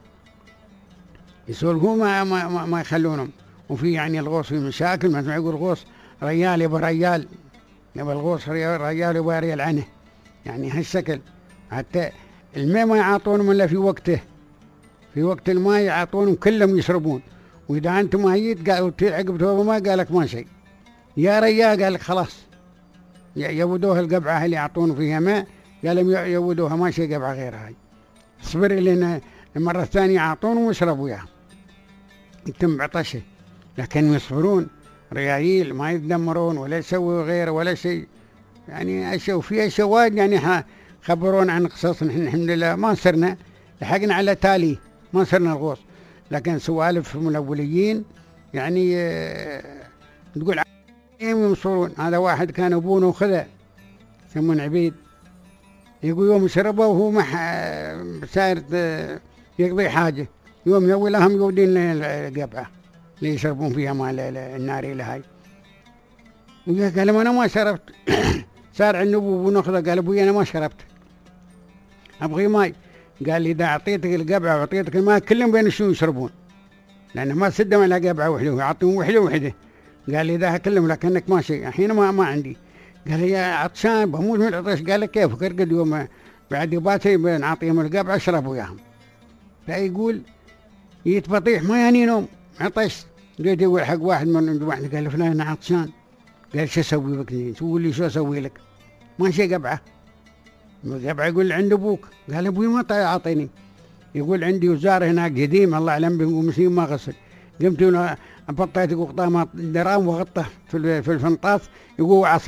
Speaker 7: ما يخلونهم. وفي يعني الغوص في مشاكل، ما يقول الغوص ريال يبقى ريال، يبقى الغوص ريال يبقى ريال عنه يعني هالشكل. حتى الماء ما يعطونهم الا في وقته، في وقت الماء يعطونهم كلهم يشربون. واذا انت ميت عقبته ما قالك ما شيء يا ريال، قال لك خلاص يودوها القبعه اللي يعطون فيها ماء، قال لهم يودوها ما شيء قبعه غير هاي، اصبر لنا المره الثانيه يعطونهم ويشربوا اياها يتم عطشه. لكن يصبرون ريايل ما يتدمرون ولا يسووا غيره ولا شيء يعني. اشياء وفي اشياء وايد يعني خبرونا عن قصص. نحن الحمد لله ما صرنا لحقنا على تالي، ما صرنا الغوص، لكن سوالف من الاوليين يعني تقول يصورون. هذا واحد كان ابوه وخذه يسمون عبيد، يقول يوم شربه وهو ساير يقضي حاجه، يوم يوي لهم يودين القبعه اللي يشربون فيها مال النار لهاي. قال انا ما شربت صار عند ابوه وناخذه. قال ابوي انا ما شربت ابغي ماي. قال لي إذا أعطيتك القبعة وأعطيتك الماء كلهم بين الشو يشربون، لأن ما سدهم على قبعة وحده ويعطيهم وحده وحده. قال لي إذا كلهم لكنك ماشي الحين ما عندي. قال لي يا عطشان بموت من العطش. قال لي كيف؟ قد يوم بعد يباتي بنعطيهم القبعة اشربوا وياهم. فيقول يتبطيح ما يعني نوم عطش. جيت يقول حق واحد من واحد قال له فلان أنا عطشان. قال شو أسوي بك؟ تقول لي شو أسوي لك؟ ماشي قبعة. قبعة يقول عند أبوك. قال أبوي ما يعطيني. يقول عندي وزارة هناك قديم الله أعلم بمسلم ما غسل. قمت بطيت قطامة درام وغطه في الفنطاس. يقول عصر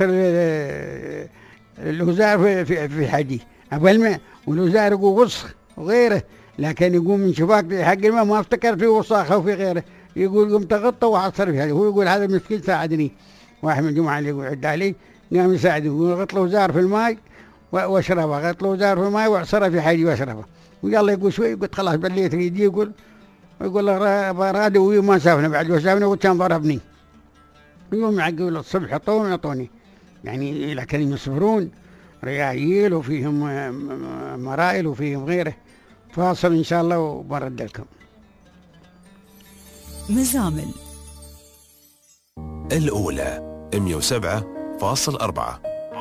Speaker 7: الوزارة في حدي أبو الماء، والوزارة يقول وسخ وغيره، لكن يقول من شباك حق الماء ما افتكر فيه وساخة وفي غيره. يقول قمت غطه وعصر في هذا. هو يقول هذا مسكين ساعدني. واحد من الجماعة اللي يقول عد علي قام يساعده. يقول غط له وزار في الماء واشربها، غط له وزار في الماء واعصرها في حدي واشربها. ويلا يقول شوي قلت خلاص بليت يدي. يقول له راد وما شافنا بعد وشافنا وكان ضربني. يوم يعقول الصبح يعطوني يعني، لكن يصبرون ريايل وفيهم مرائل وفيهم غيره. فاصل إن شاء الله وبرد لكم.
Speaker 6: مزامل
Speaker 10: الأولى 107.4.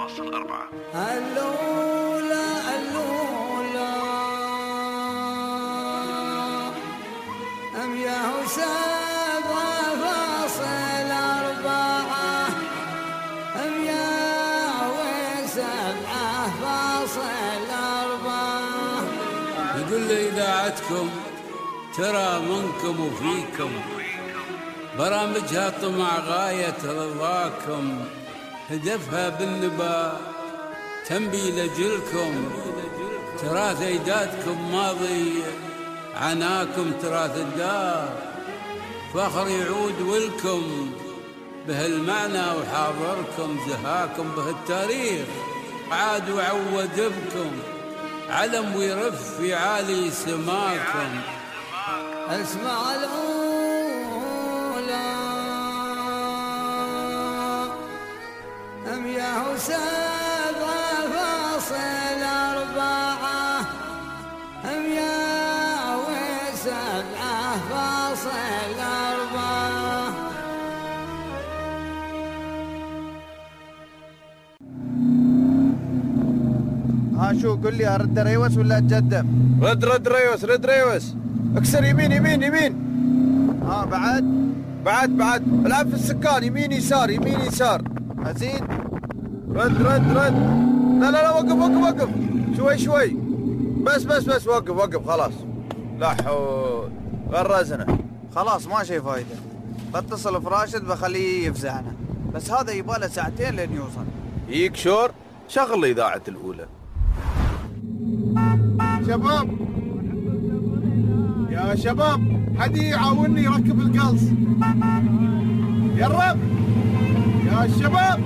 Speaker 16: يقول لي إذاعتكم ترى منكم وفيكم، برامجها طمع غاية رضاكم، هدفها بالنبا تنبي لجلكم، تراث أجدادكم ماضي عناكم، تراث الدار فخر يعود ولكم، بهالمعنى وحاضركم زهاكم، بهالتاريخ عاد وعود بكم، علم ويرف في عالي سماكم.
Speaker 12: اسمع الأولى أم يا 7.4 أم يا 7.4.
Speaker 3: ها شو قل لي ارد ريوس ولا اتقدم؟
Speaker 17: رد ريوس اكسر يمين.
Speaker 3: ها بعد
Speaker 17: العب في السكان يمين يسار.
Speaker 3: ازيد.
Speaker 17: رد لا وقف شوي بس وقف خلاص. لا حول غرزنا.
Speaker 3: خلاص ما شي فايده. بتصل براشد بخليه يفزعنا، بس هذا يباله ساعتين لين يوصل.
Speaker 17: يك شور شغل اذاعه الاولى.
Speaker 18: شباب حد يعاونني يركب القلص. يا الشباب.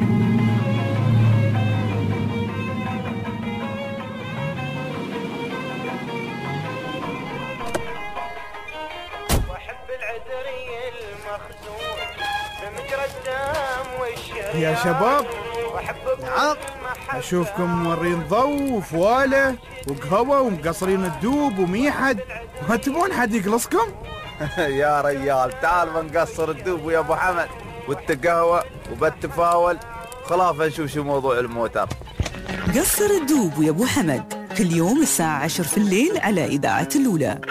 Speaker 12: واحب العذري المخزون بمجرى الدم والشريان.
Speaker 18: يا شباب نعم اشوفكم مورين ضو وفواله وقهوه ومقصرين الدوب وميحد، ما تبون حد يقلصكم؟
Speaker 17: يا ريال تعال بنقصر الدوب ويا ابو حمد والتقهوه وبالتفاول. خلاف نشوف شو موضوع الموتر.
Speaker 6: قصر الدوب ويا ابو حمد كل يوم الساعة 10 في الليل على إذاعة الأولى.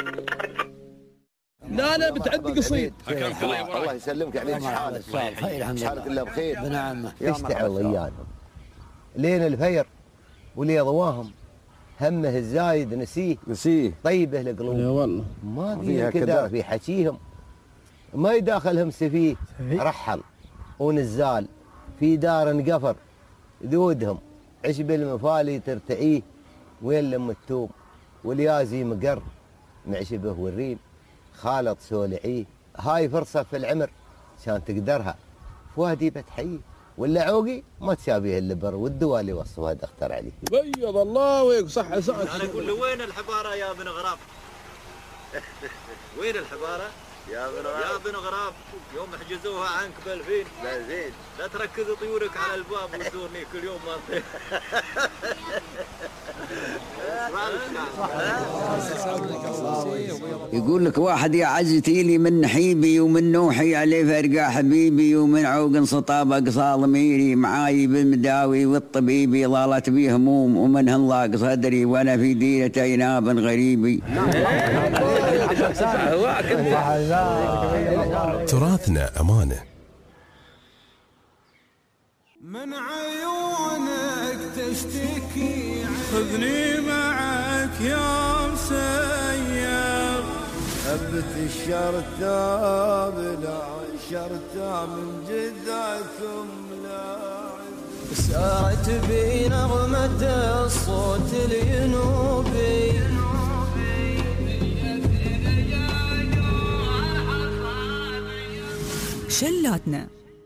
Speaker 19: لا بتعدي قصيد.
Speaker 20: الله يسلمك عليك. حالك الله بخير بنعمه. اشتعل ويانا لين الفير ولي ضواهم همه الزايد نسيه طيبه القلوب. يا والله ما فيها كدار في حكيهم، ما يداخلهم سفيه رحل ونزال في دار انقفر ذودهم عشب المفالي ترتعيه وين لم التوم واليازي مقر معشبه والريم خالط سولعيه. هاي فرصة في العمر كان تقدرها فوهدي بتحيه، ولا عوقي ما تشابيه اللبر والدواء اللي وصفها دختر علي.
Speaker 19: بيض الله ويك صح.
Speaker 3: انا اقول له وين الحباره يا ابن غراب؟ وين الحباره؟
Speaker 21: يا بن غراب يوم حجزوها عنك بالفين لا تركز طيورك على الباب وتزورني كل يوم مرتين.
Speaker 22: يقول لك واحد يا عزتي لي من نحيبي ومن نوحي عليه فرقة حبيبي ومن عوق سطابة قصال ميري معاي بالمداوي والطبيبي ضالت بي هموم ومن هنلاق صدري وانا في ديرة عناب غريبي.
Speaker 10: تراثنا أمانة.
Speaker 12: من عيونك تشتكي خذني معك يا مسير.
Speaker 23: هبت الشرطة بلا شرطة من جذعكم لاعب.
Speaker 12: سارت بي نغمة الصوت الينوبي.
Speaker 6: شلاتنا.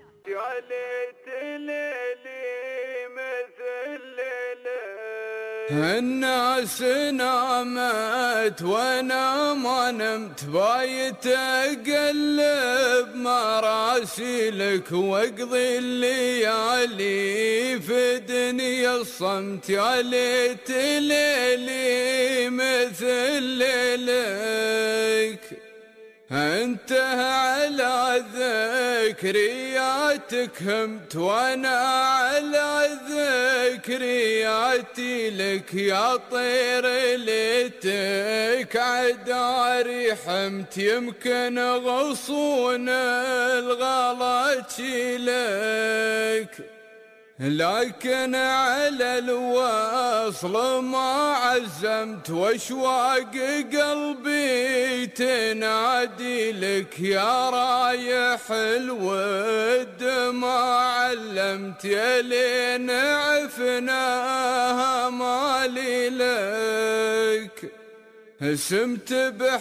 Speaker 16: الناس نامت وانا ما نمت بايت اقلب مراسيلك واقضي الليالي في دنيا الصمت. يا ليت ليلي مثل ليلك انتهى على ذكرياتك همت وانا على ذكرياتي لك. يا طير ليتك عداري حمت يمكن غصون الغلط لك. لكن على الوصل ما عزمت واشواق قلبي تنادي لك. يا رايح الود ما علمت يا لين عفناها مالي لك. سمت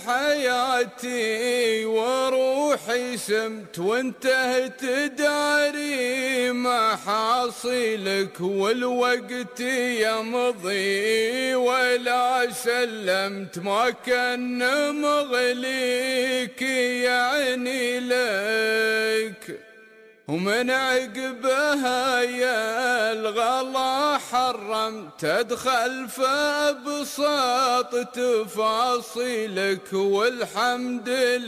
Speaker 16: بحياتي وروحي سمت وانتهت داري محاصيلك. والوقت يمضي ولا سلمت ما كان مغليك يعني لك. ومن عقبها يا الغلا حرمت ادخل فابسط تفاصيلك. والحمد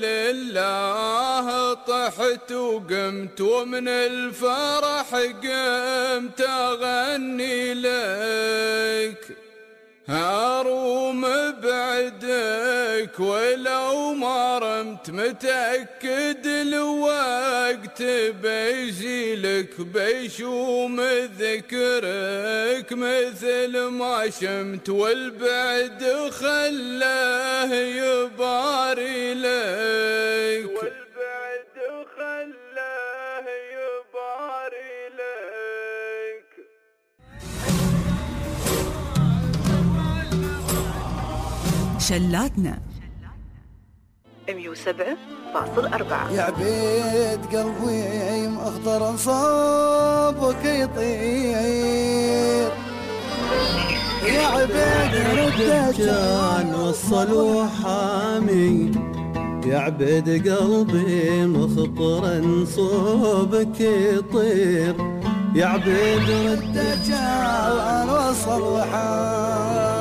Speaker 16: لله طحت وقمت ومن الفرح قمت اغني لك. هاروم بعدك ولو ما رمت متأكد الوقت بيزيلك. بيشوم ذكرك مثل ما شمت والبعد خلاه يباري لك. والبعد خلاه يباري لك.
Speaker 6: شلاتنا
Speaker 24: 107.4.
Speaker 23: يا عبيد قلبي مأخضر صوبك يطير. يا عبيد ردك
Speaker 12: كان وصل وحامي. يا عبيد قلبي مخطر صوبك يطير. يا عبيد
Speaker 23: ردك كان وصل وحامي.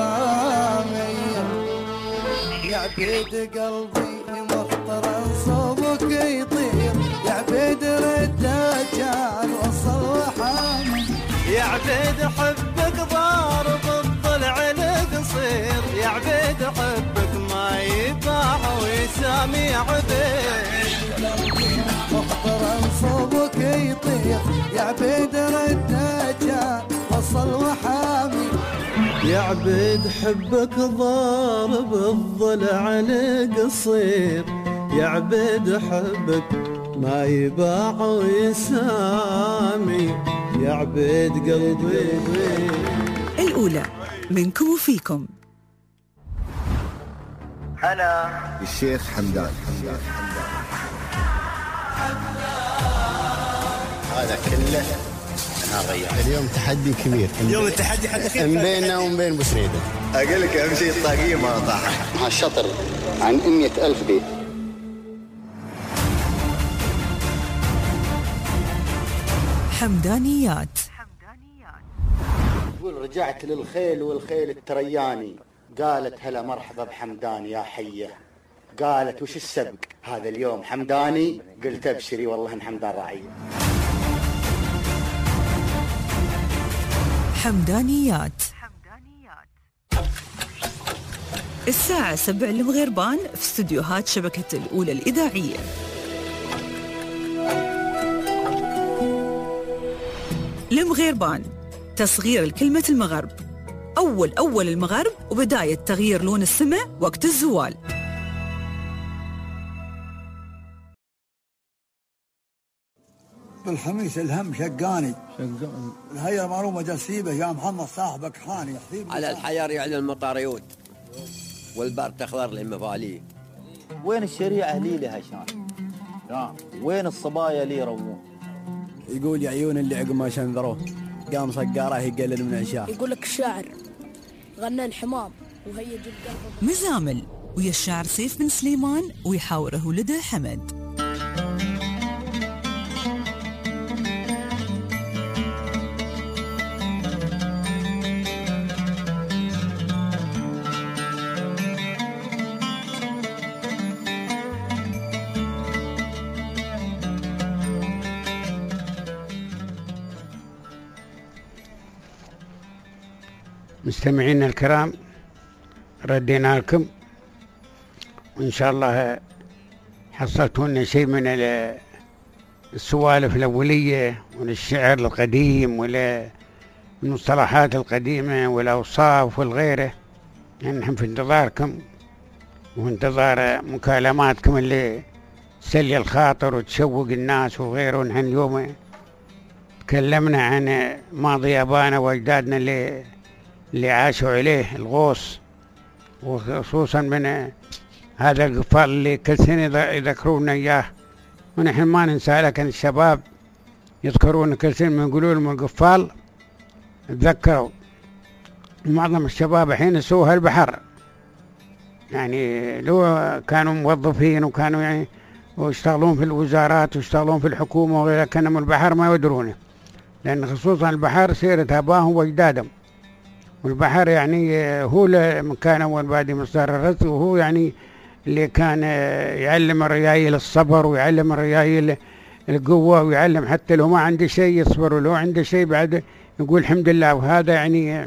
Speaker 23: يا عبيد قلبي مخطر صوبك يطير. يا عبيد ردك كان وصل وحامي.
Speaker 12: يا عبيد حبك ضارب الضلع القصير. يا عبيد حبك ما يباع ويسامي. يا عبيد
Speaker 23: مخطر صوبك يطير. يا عبيد ردك كان وصل وحامي.
Speaker 12: يا عبيد حبك ضارب الضلع القصير. يا عبيد حبك ما يباع ويسامي. يا عبيد قلبي.
Speaker 6: الأولى منكم وفيكم.
Speaker 20: أنا الشيخ حمدان. هذا كله اليوم تحدي كبير.
Speaker 14: اليوم التحدي حدك
Speaker 20: بيننا وبين بوسريدة. أقول لك أهم شيء الطاقية ما طاحت. مع الشطر عن 100,000 بيت
Speaker 6: حمدانيات.
Speaker 14: يقول رجعت للخيل والخيل الترياني، قالت هلا مرحبا بحمدان يا حيه، قالت وش السبق هذا اليوم حمداني، قلت ابشري والله ان حمدان راعيه.
Speaker 6: حمدانيات الساعة 7 المغربان في استديوهات شبكة الأولى الإذاعية. المغربان تصغير الكلمة المغرب، أول المغرب وبداية تغيير لون السماء وقت الزوال.
Speaker 1: بالخميس الهم شقاني الهيا معلومة جسيبة يا محمد صاحبك خاني.
Speaker 2: على الحيار يعلن المطاريون والبار تخضر للمفاليه.
Speaker 21: وين الشريعة لي لها شان؟ وين الصبايا لي روون؟
Speaker 4: يقول يا عيون اللي عقب ما شنذروه قام صقاره يقلل من عشاه.
Speaker 5: يقول لك الشاعر غنى الحمام وهي جد قلبه
Speaker 6: مزامل ويا الشاعر سيف بن سليمان ويحاوره ولده حمد.
Speaker 7: مستمعينا الكرام، ردينا لكم وإن شاء الله حصلتوا لنا شيء من السوالف الأولية والشعر القديم والمصطلحات القديمة والأوصاف والغيره. يعني نحن في انتظاركم وانتظار مكالماتكم اللي تسلي الخاطر وتشوق الناس وغيره. نحن اليوم تكلمنا عن ماضي أبانا وأجدادنا اللي عاشوا عليه الغوص، وخصوصا من هذا القفال اللي كل سنة يذكرونا إياه، ونحن ما ننسى. لكن الشباب يذكرون كل سنة يقولوا لهم القفال تذكروا. معظم الشباب الحين يسوها البحر، يعني لو كانوا موظفين وكانوا يعني ويشتغلون في الوزارات ويشتغلون في الحكومة وغيرها، كانوا البحر ما يدرونه، لأن خصوصا البحر سيرة أباهم وأجدادهم. والبحر يعني هو كان أول بعد مصدر الرزق، وهو يعني اللي كان يعلم الرجايل الصبر ويعلم الرجايل القوة، ويعلم حتى لو ما عنده شيء يصبر، ولو عنده شيء بعد يقول الحمد لله. وهذا يعني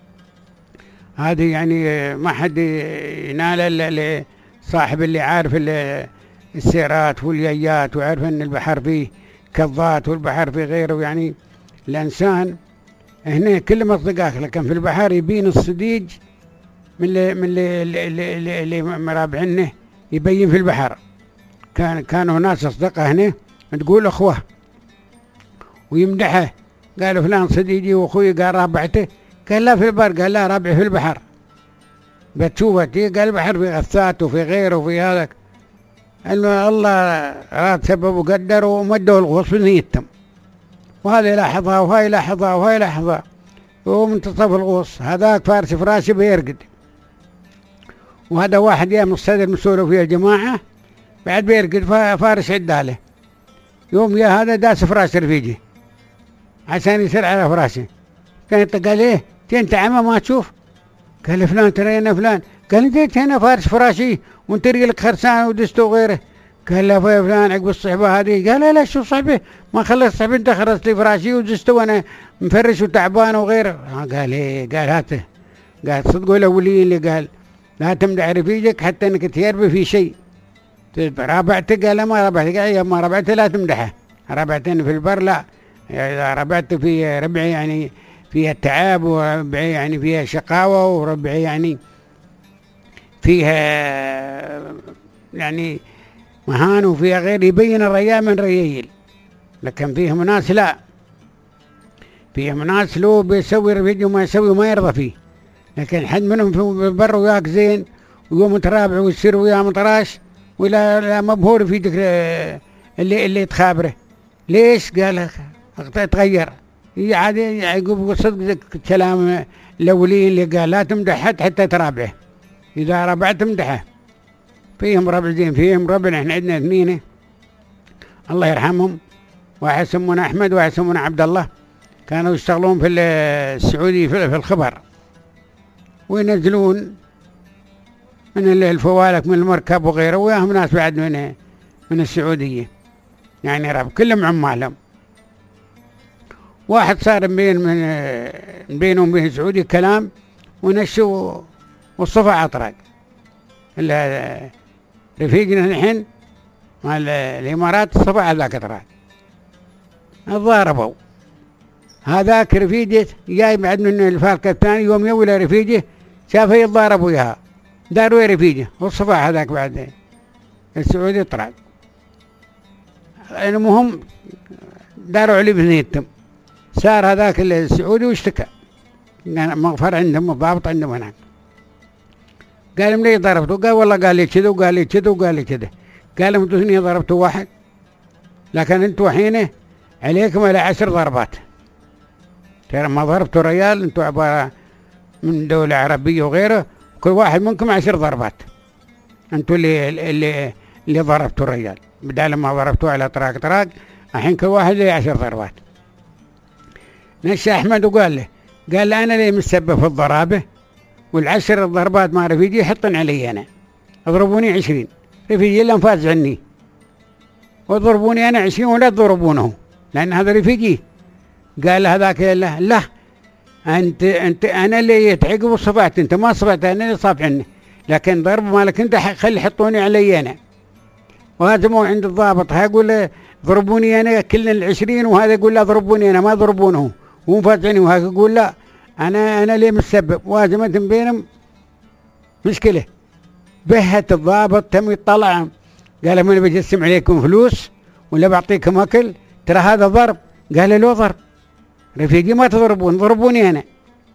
Speaker 7: هذا يعني ما حد ينال إلا صاحب اللي عارف السيرات واليايات، وعارف أن البحر فيه كظات والبحر فيه غيره. يعني الإنسان هنا كل مصدقاك، لكن في البحر يبين الصديج من اللي مرابعنه يبين في البحر. كانوا ناس أصدقاء هنا تقول أخوه ويمدحه، قالوا فلان صديقي وأخوي، قال رابعته، قال لا في البر، قال لا رابعي في البحر بتشوفتي، قال البحر في غثات وفي غيره وفي هذا. الله راد سبب وقدر ومدوا الغوص في نيتهم، وهذا يلاحظها وهاي يلاحظها وهاي يلاحظها. وهو منتصف الغوص هذاك فارس فراشي بيرقد، وهذا واحد يا مصدر مسؤول فيه الجماعة بعد بيرقد فارس عداله. يوم يا هذا داس فراش رفيجي عشان يسر على فراشه. كانت قال ايه انت عمى ما تشوف؟ قال فلان ترينا فلان. قال جيت هنا فارس فراشي وانت رجلك خرسان ودستو وغيره. قال لا فلان عقب الصحبة هذه. قال لا شو صحبة، ما خلص صحبة، انت خرست لي فراشي ودستو وانا مفرش وتعبان وغيره. قال ايه؟ قال هاته، قال صدقوا الاوليين اللي قال لا تمدح رفيجك حتى انك تيربي في شيء. رابعته قال ما رابعته، قال ما رابعته لا تمدحه، رابعتين في البر لا، اذا ربعت في ربعي يعني فيها تعب، وربعي يعني فيها شقاوة، وربعي يعني فيها يعني مهان، وفيها غير يبين الرياء من ريايل. لكن فيهم ناس لا، فيهم ناس لو بيسوي رفيج وما يسوي وما يرضى فيه. لكن حد منهم في البر وياك زين ويوم مترابع ويصير وياه مطراش ولا مبهور في ذكر اللي تخابره. ليش؟ قال تغير. عادي يعقوب صدق كلام الاولين اللي قال لا تمدح حتى ترابعه، اذا ربعت تمدحه. فيهم ربع زين، فيهم ربع. احنا عندنا اثنين الله يرحمهم، واحد يسمونه أحمد وواحد يسمونه عبد الله، كانوا يشتغلون في السعودية في الخبر، وينزلون من الفوالك من المركب وغيره، وياهم ناس بعد من السعودية، يعني رب كلهم عمالهم. واحد صار بينه وبين السعودي كلام ونشوا والصفا أطرق. رفيقنا الحين مال الإمارات الصفا هذاك أطرق، ضاربوا. هذاك رفيجه جاي بعد من الفاركة الثاني يوم يولى رفيجه شافه يتضاربوا وياها، داروا رفيجه والصفا هذاك بعد السعودي طلع. المهم داروا عليه بثنيتهم، صار هذاك السعودي واشتكى، مغفر عندهم ضابط عندهم هناك. قال لهم ليه ضربته؟ قال والله قال لي كذا وقال لي كذا وقال لي كذا. قال لهم انتوا اثنين ضربتوا واحد، لكن انتوا حين عليكم على 10 ضربات، ترى ما ضربتوا ريال، انتوا عبارة من دولة عربية وغيره، كل واحد منكم 10 ضربات، انتوا اللي ضربتوا الريال، بدال ما ضربتوا على طراق، الحين كل واحد له 10 ضربات. نشى أحمد وقال له أنا ليه مسبب في الضرابة، وال10 ضربات مع رفيجي يحطن علي أنا، اضربوني 20، رفيجي اللي انفاز عني، واضربوني أنا 20 ولا تضربونه لأن هذا رفيجي. قال هذاك لا أنت أنا اللي يتعقب وصفعت، أنت ما صفعت، أنا اللي صاف عني، لكن ضرب مالك أنت خلي يحطوني علي أنا. وهذا مو عند الضابط، هيقول ضربوني أنا كلنا 20، وهذا يقول لا ضربوني أنا ما ضربونه، ومفاتعني، وهذا يقول لا أنا ليه مسبب، وهذا بينهم مشكلة. بهت الضابط تم يطلع، قال من بجسم عليكم فلوس ولا بعطيكم أكل، ترى هذا ضرب. قال له ضرب رفيقي ما تضربون، ضربوني أنا.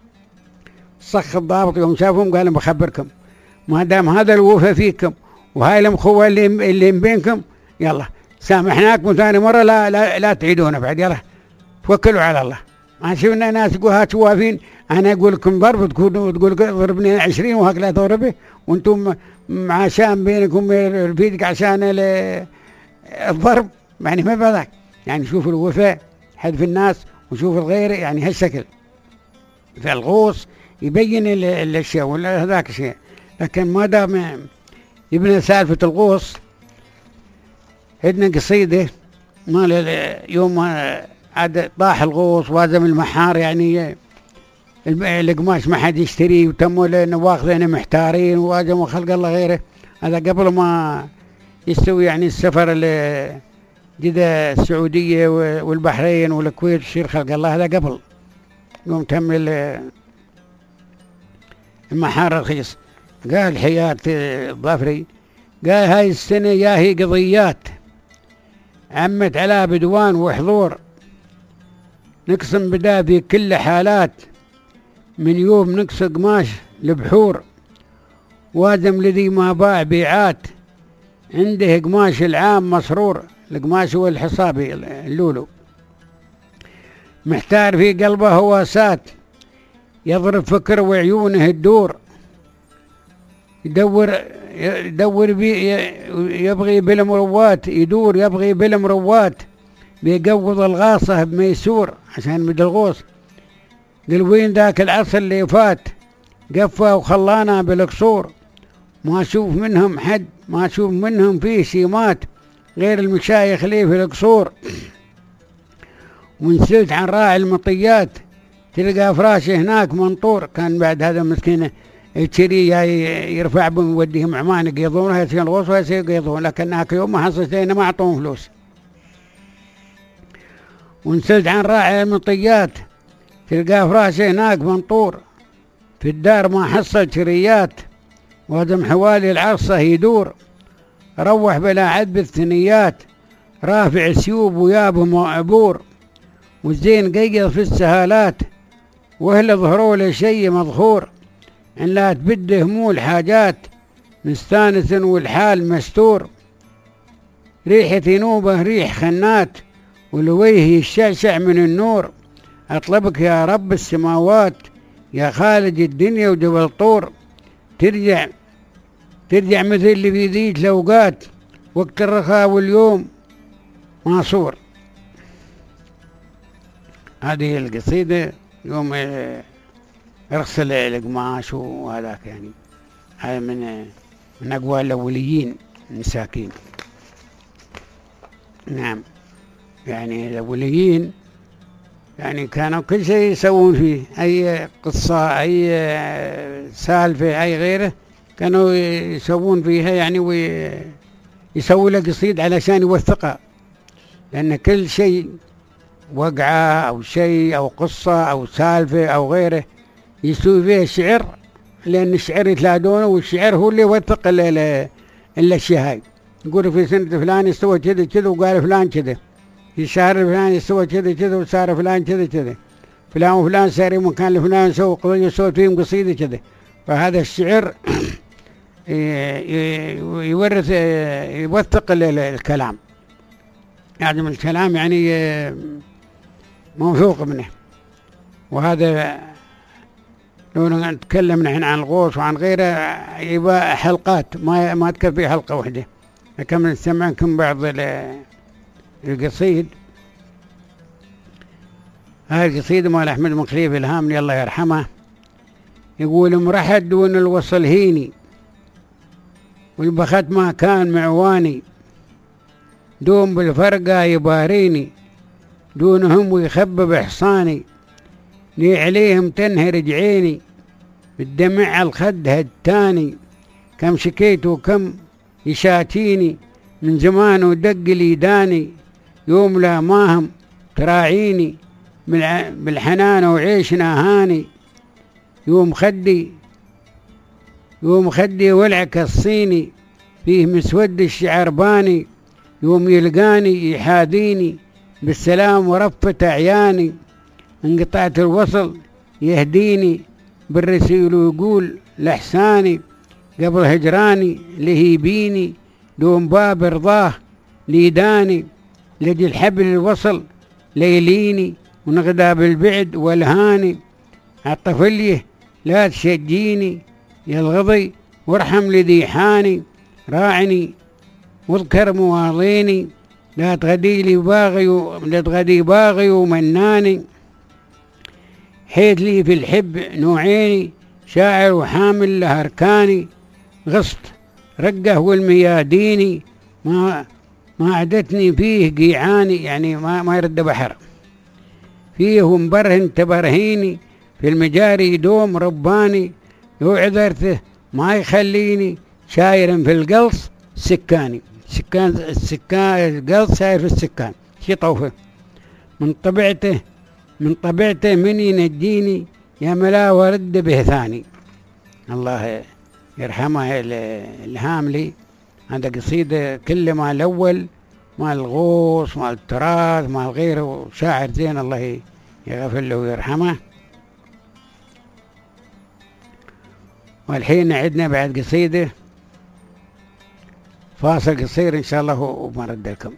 Speaker 7: صخ الضابط يوم شافهم قال بخبركم، ما دام هذا الوفا فيكم وهاي المخوة اللي بينكم، يلا سامحناكم ثاني مرة، لا تعيدونا بعد، يلا توكلوا على الله. ما شفنا ناس يقول هات وافين، أنا أقول لكم ضرب تقول ضربني 20 وهاك لا تضربه، وأنتم عشان بينكم رفيقك عشان الضرب، يعني ما بذاك. يعني شوف الوفاء حد في الناس، وشوف الغير يعني هالشكل. في الغوص يبين الشيء ولا هذاك الشيء، لكن ما دام يبنى سالفة الغوص. عندنا قصيدة مال يوم عاد طاح الغوص وازم المحار، يعني القماش ما حد يشتري، وتموا لنا واخذين محتارين، واجموا خلق الله غيره. هذا قبل ما يستوي يعني السفر جدا السعودية والبحرين والكويت وشير خلق الله، هذا قبل يوم تم المحار رخيص. قال حياة الظفري، قال هاي السنة ياهي قضيات عمت على بدوان وحضور، نقسم بدا في كل حالات، من يوم نقص قماش لبحور، وادم الذي ما باع بيعات، عنده قماش العام مسرور. القماش هو الحصابي اللولو، محتار في قلبه هواسات، يضرب فكر وعيونه الدور، يدور يبغي بالمروات، يدور يبغي بالمروات، بيقوض الغاصة بميسور عشان مد الغوص. قل وين ذاك العصر اللي فات، قفى وخلانا بالقصور، ما اشوف منهم حد، ما اشوف منهم فيه سيمات، غير المشايخ لي في القصور. ونسلت عن راعي المطيات، تلقى فراشه هناك منطور. كان بعد هذا مسكين الشري يرفع بهم يوديهم عمان يقيضون، هيصير الغوص وهيصير يقيضون، لكن هاك يوم ما حصلت لنا ما اعطوهم فلوس. ونسلت عن راعي المطيات، تلقى فراشه هناك منطور، في الدار ما حصل شريات، وادم حوالي العرصة يدور، روح بلا عد الثنيات، رافع سيوب ويابه عبور، والزين قيض في السهالات، وهل ظهروا له شي مظهور، ان لا تبد همو الحاجات، مستانس والحال مستور، ريحة نوبه ريح خنات، ولويه يشعشع من النور، اطلبك يا رب السماوات، يا خالد الدنيا وجبل طور، ترجع مثل اللي في ذيك الأوقات، وقت الرخاء واليوم معصور. هذه القصيدة يوم يغسل القماش وهذاك يعني. هذا من أقوال الأوليين المساكين. نعم، يعني الأوليين يعني كانوا كل شيء يسوون فيه، أي قصة أي سالفة أي غيره كانوا يسوون فيها يعني، ويسووا له قصيد علشان يوثقها، لأن كل شيء وقعة أو شيء أو قصة أو سالفة أو غيره يسوي فيها الشعر، لأن الشعر يتلاقونه، والشعر هو اللي يوثق الأشياء هاي. يقول في سنة فلان استوى كذا كذا وقال فلان كذا، في شهر فلان استوى كذا كذا وصار فلان كذا كذا، فلان وفلان ساروا مكان لفلان سووا قضية سووا فيهم قصيدة كذا. فهذا الشعر يورث يوثق الكلام، يعدم الكلام يعني موثوق منه. وهذا لو نتكلم نحن عن الغوص وعن غيره يبقى حلقات ما تكفي حلقة واحدة. كم نسمعكم بعض القصيد. هاي القصيدة مال أحمد بن خليفة الهاملي الله يرحمه، يقول: مرحد دون الوصل هيني، والبخت ما كان معواني، دوم بالفرقة يباريني، دونهم ويخبب حصاني، لي عليهم تنهرج عيني، بالدمع على الخد هدتاني، كم شكيت وكم يشاتيني، من زمان ودق لي داني، يوم لا ماهم تراعيني، بالحنان وعيشنا هاني، يوم خدي والعك الصيني، فيه مسود الشعر باني، يوم يلقاني يحاذيني، بالسلام ورفة عياني، انقطعت الوصل يهديني، بالرسيل ويقول لحساني، قبل هجراني لهيبيني، دوم باب رضاه ليداني، لجل حبل الوصل ليليني، ونغدا بالبعد والهاني، عالطفليه لا تشجيني، يا الغضي وارحم لذي حاني، راعني واذكر مواضيني، لا تغدي باغي ومناني، حيث لي في الحب نوعيني، شاعر وحامل لهركاني، غصت رقه والمياديني، ما عدتني فيه قيعاني، يعني ما يرد بحر، فيه مبرهن تبرهيني، في المجاري دوم رباني، لو عذرته ما يخليني، شاير في القلص سكاني، السكان القلص ساير في السكان شي طوفه، من طبيعته من ينجيني، يا ملا ورد به ثاني. الله يرحمه الهاملي. هذا قصيدة كل ما الأول مال الغوص مال التراث مال غيره، شاعر زين الله يغفر له ويرحمه. والحين عندنا بعد قصيدة فاصل قصير إن شاء الله ومرد لكم.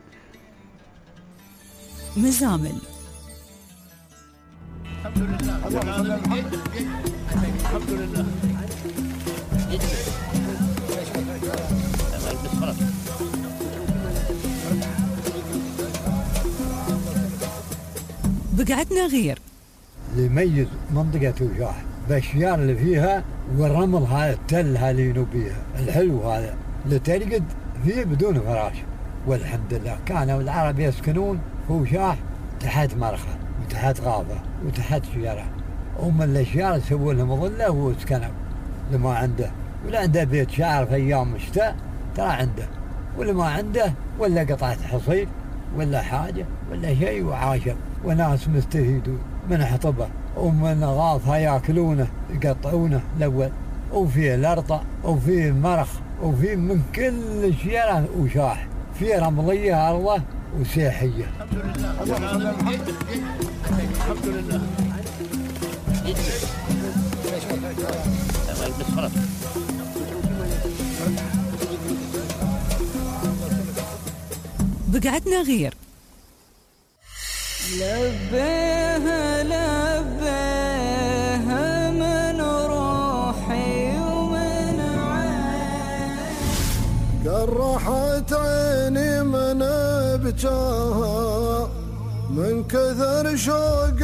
Speaker 6: مزامل.
Speaker 8: الحمد لله الحمد لله.
Speaker 6: بقعتنا غير
Speaker 1: اللي يميز منطقة وشاح بالاشياء اللي فيها، والرمل هذا التل هذا ينوبيها الحلو هذا اللي ترقد فيه بدون فراش. والحمد لله كانوا العرب يسكنون وشاح تحت مرخى وتحت غابة وتحت شجرة، ومن الاشياء اللي سووا لهم ظله وسكنوا. اللي ما عنده ولا عنده بيت شعر في ايام الشتاء ترى عنده، واللي ما عنده ولا قطعة حصير ولا حاجة ولا شيء وعاشر. وناس مستفيدون من حطبه ومن غاثها ياكلونه يقطعونه الاول، وفيه الارطة وفيه المرخ وفيه من كل شيء وشاح، فيه رملية أرضه وسيحية.
Speaker 8: الحمد لله.
Speaker 6: بقعتنا غير.
Speaker 9: لبيها لبيها من روحي ومن عيني،
Speaker 12: قرحت عيني من بجاها من كثر شوق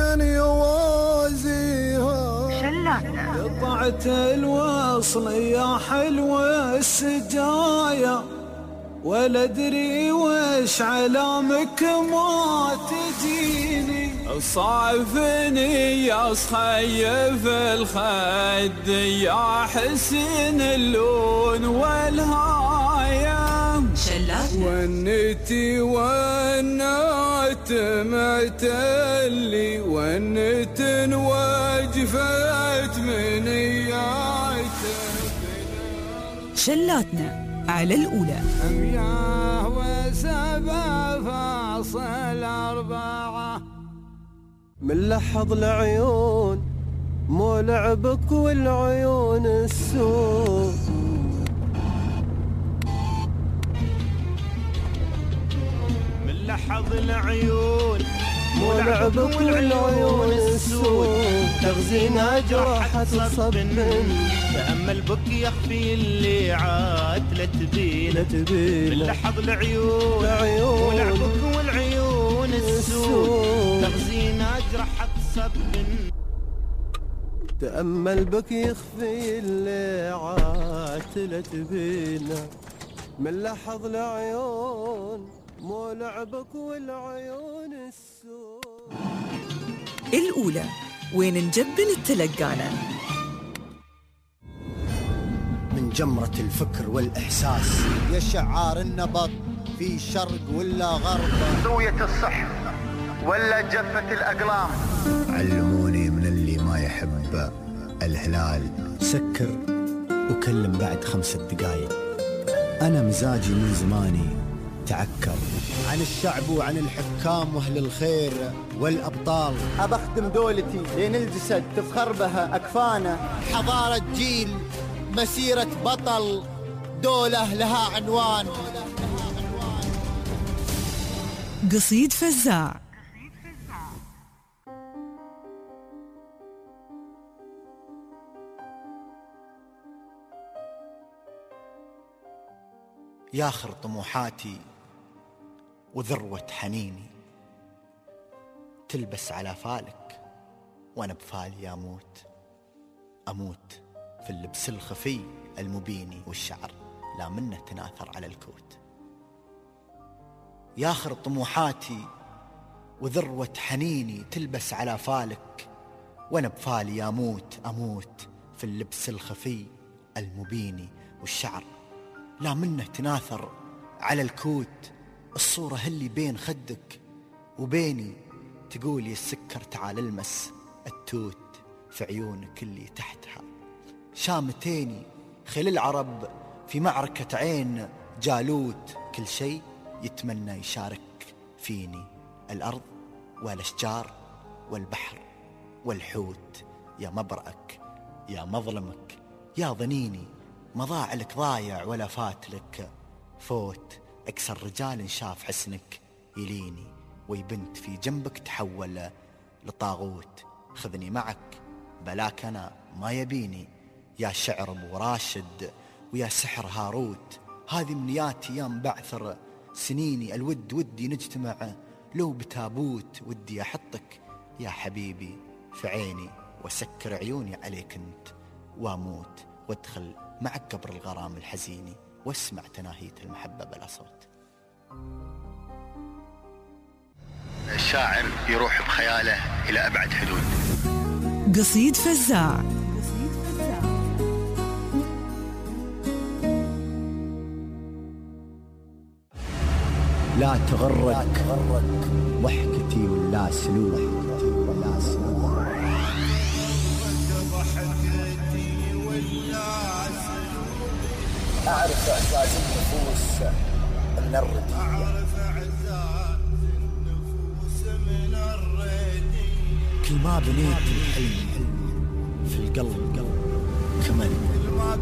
Speaker 12: يوازيها
Speaker 9: قطعت الوصل يا حلوة السجايا ولا ادري وش علامك ما تجيني صعفني يا صخيف الخد يا حسين اللون والهاية ونتي ونات معتلي ونت وجفت منياته
Speaker 6: شلاتنا على الأولى
Speaker 9: 107.4
Speaker 12: من لحظ العيون مو لعبك والعيون السوء
Speaker 21: من لحظ العيون
Speaker 12: مو لعبك والعيون السوء تغزينا جرحة صب
Speaker 21: تأمل بك يخفي اللي عاد لا تبين من لحظ العيون ولعبك والعيون السوء تغزينا جرحة صب
Speaker 12: تأمل بك يخفي اللي عاد لا تبين من لحظ العيون مو لعبك والعيون السوء.
Speaker 6: الأولى وين نجبل التلقانة
Speaker 14: من جمرة الفكر والإحساس يا شعار النبض في شرق ولا غرب
Speaker 21: سوية الصحف ولا جفة الأقلام
Speaker 14: علموني من اللي ما يحب الهلال سكر وكلم بعد 5 دقايق أنا مزاجي من زماني تعكر عن الشعب وعن الحكام واهل الخير والابطال ابخدم دولتي لين الجسد تفخر بها اكفانه حضاره جيل مسيره بطل دوله لها عنوان
Speaker 6: قصيد فزاع
Speaker 14: ياخر طموحاتي وذروة حنيني تلبس على فالك وانا بفالي اموت في اللبس الخفي المبيني والشعر لا منه تناثر على الكوت ياخر طموحاتي وذروة حنيني تلبس على فالك وانا بفالي اموت في اللبس الخفي المبيني والشعر لا منه تناثر على الكوت الصورة اللي بين خدك وبيني تقول يا السكر تعال المس التوت في عيونك اللي تحتها شامتيني خل العرب في معركة عين جالوت كل شيء يتمنى يشارك فيني الأرض والأشجار والبحر والحوت يا مبرأك يا مظلمك يا ظنيني ما ضاع لك ضايع ولا فات لك فوت أكثر رجال شاف حسنك يليني ويبنت في جنبك تحول لطاغوت خذني معك بلاك أنا ما يبيني يا شعر أبو راشد ويا سحر هاروت هذه منياتي يا مبعثر سنيني الود ودي نجتمع لو بتابوت ودي أحطك يا حبيبي في عيني وسكر عيوني عليك انت واموت وادخل معك قبر الغرام الحزيني واسمع تناهية المحبة بلا صوت الشاعر يروح بخياله إلى أبعد حدود
Speaker 6: قصيد فزاع
Speaker 14: لا تغرك ضحكتي ولا سلوك أعرف إعزاز النفوس من الردية كل ما بنيت الحلم في القلب كمن كل ما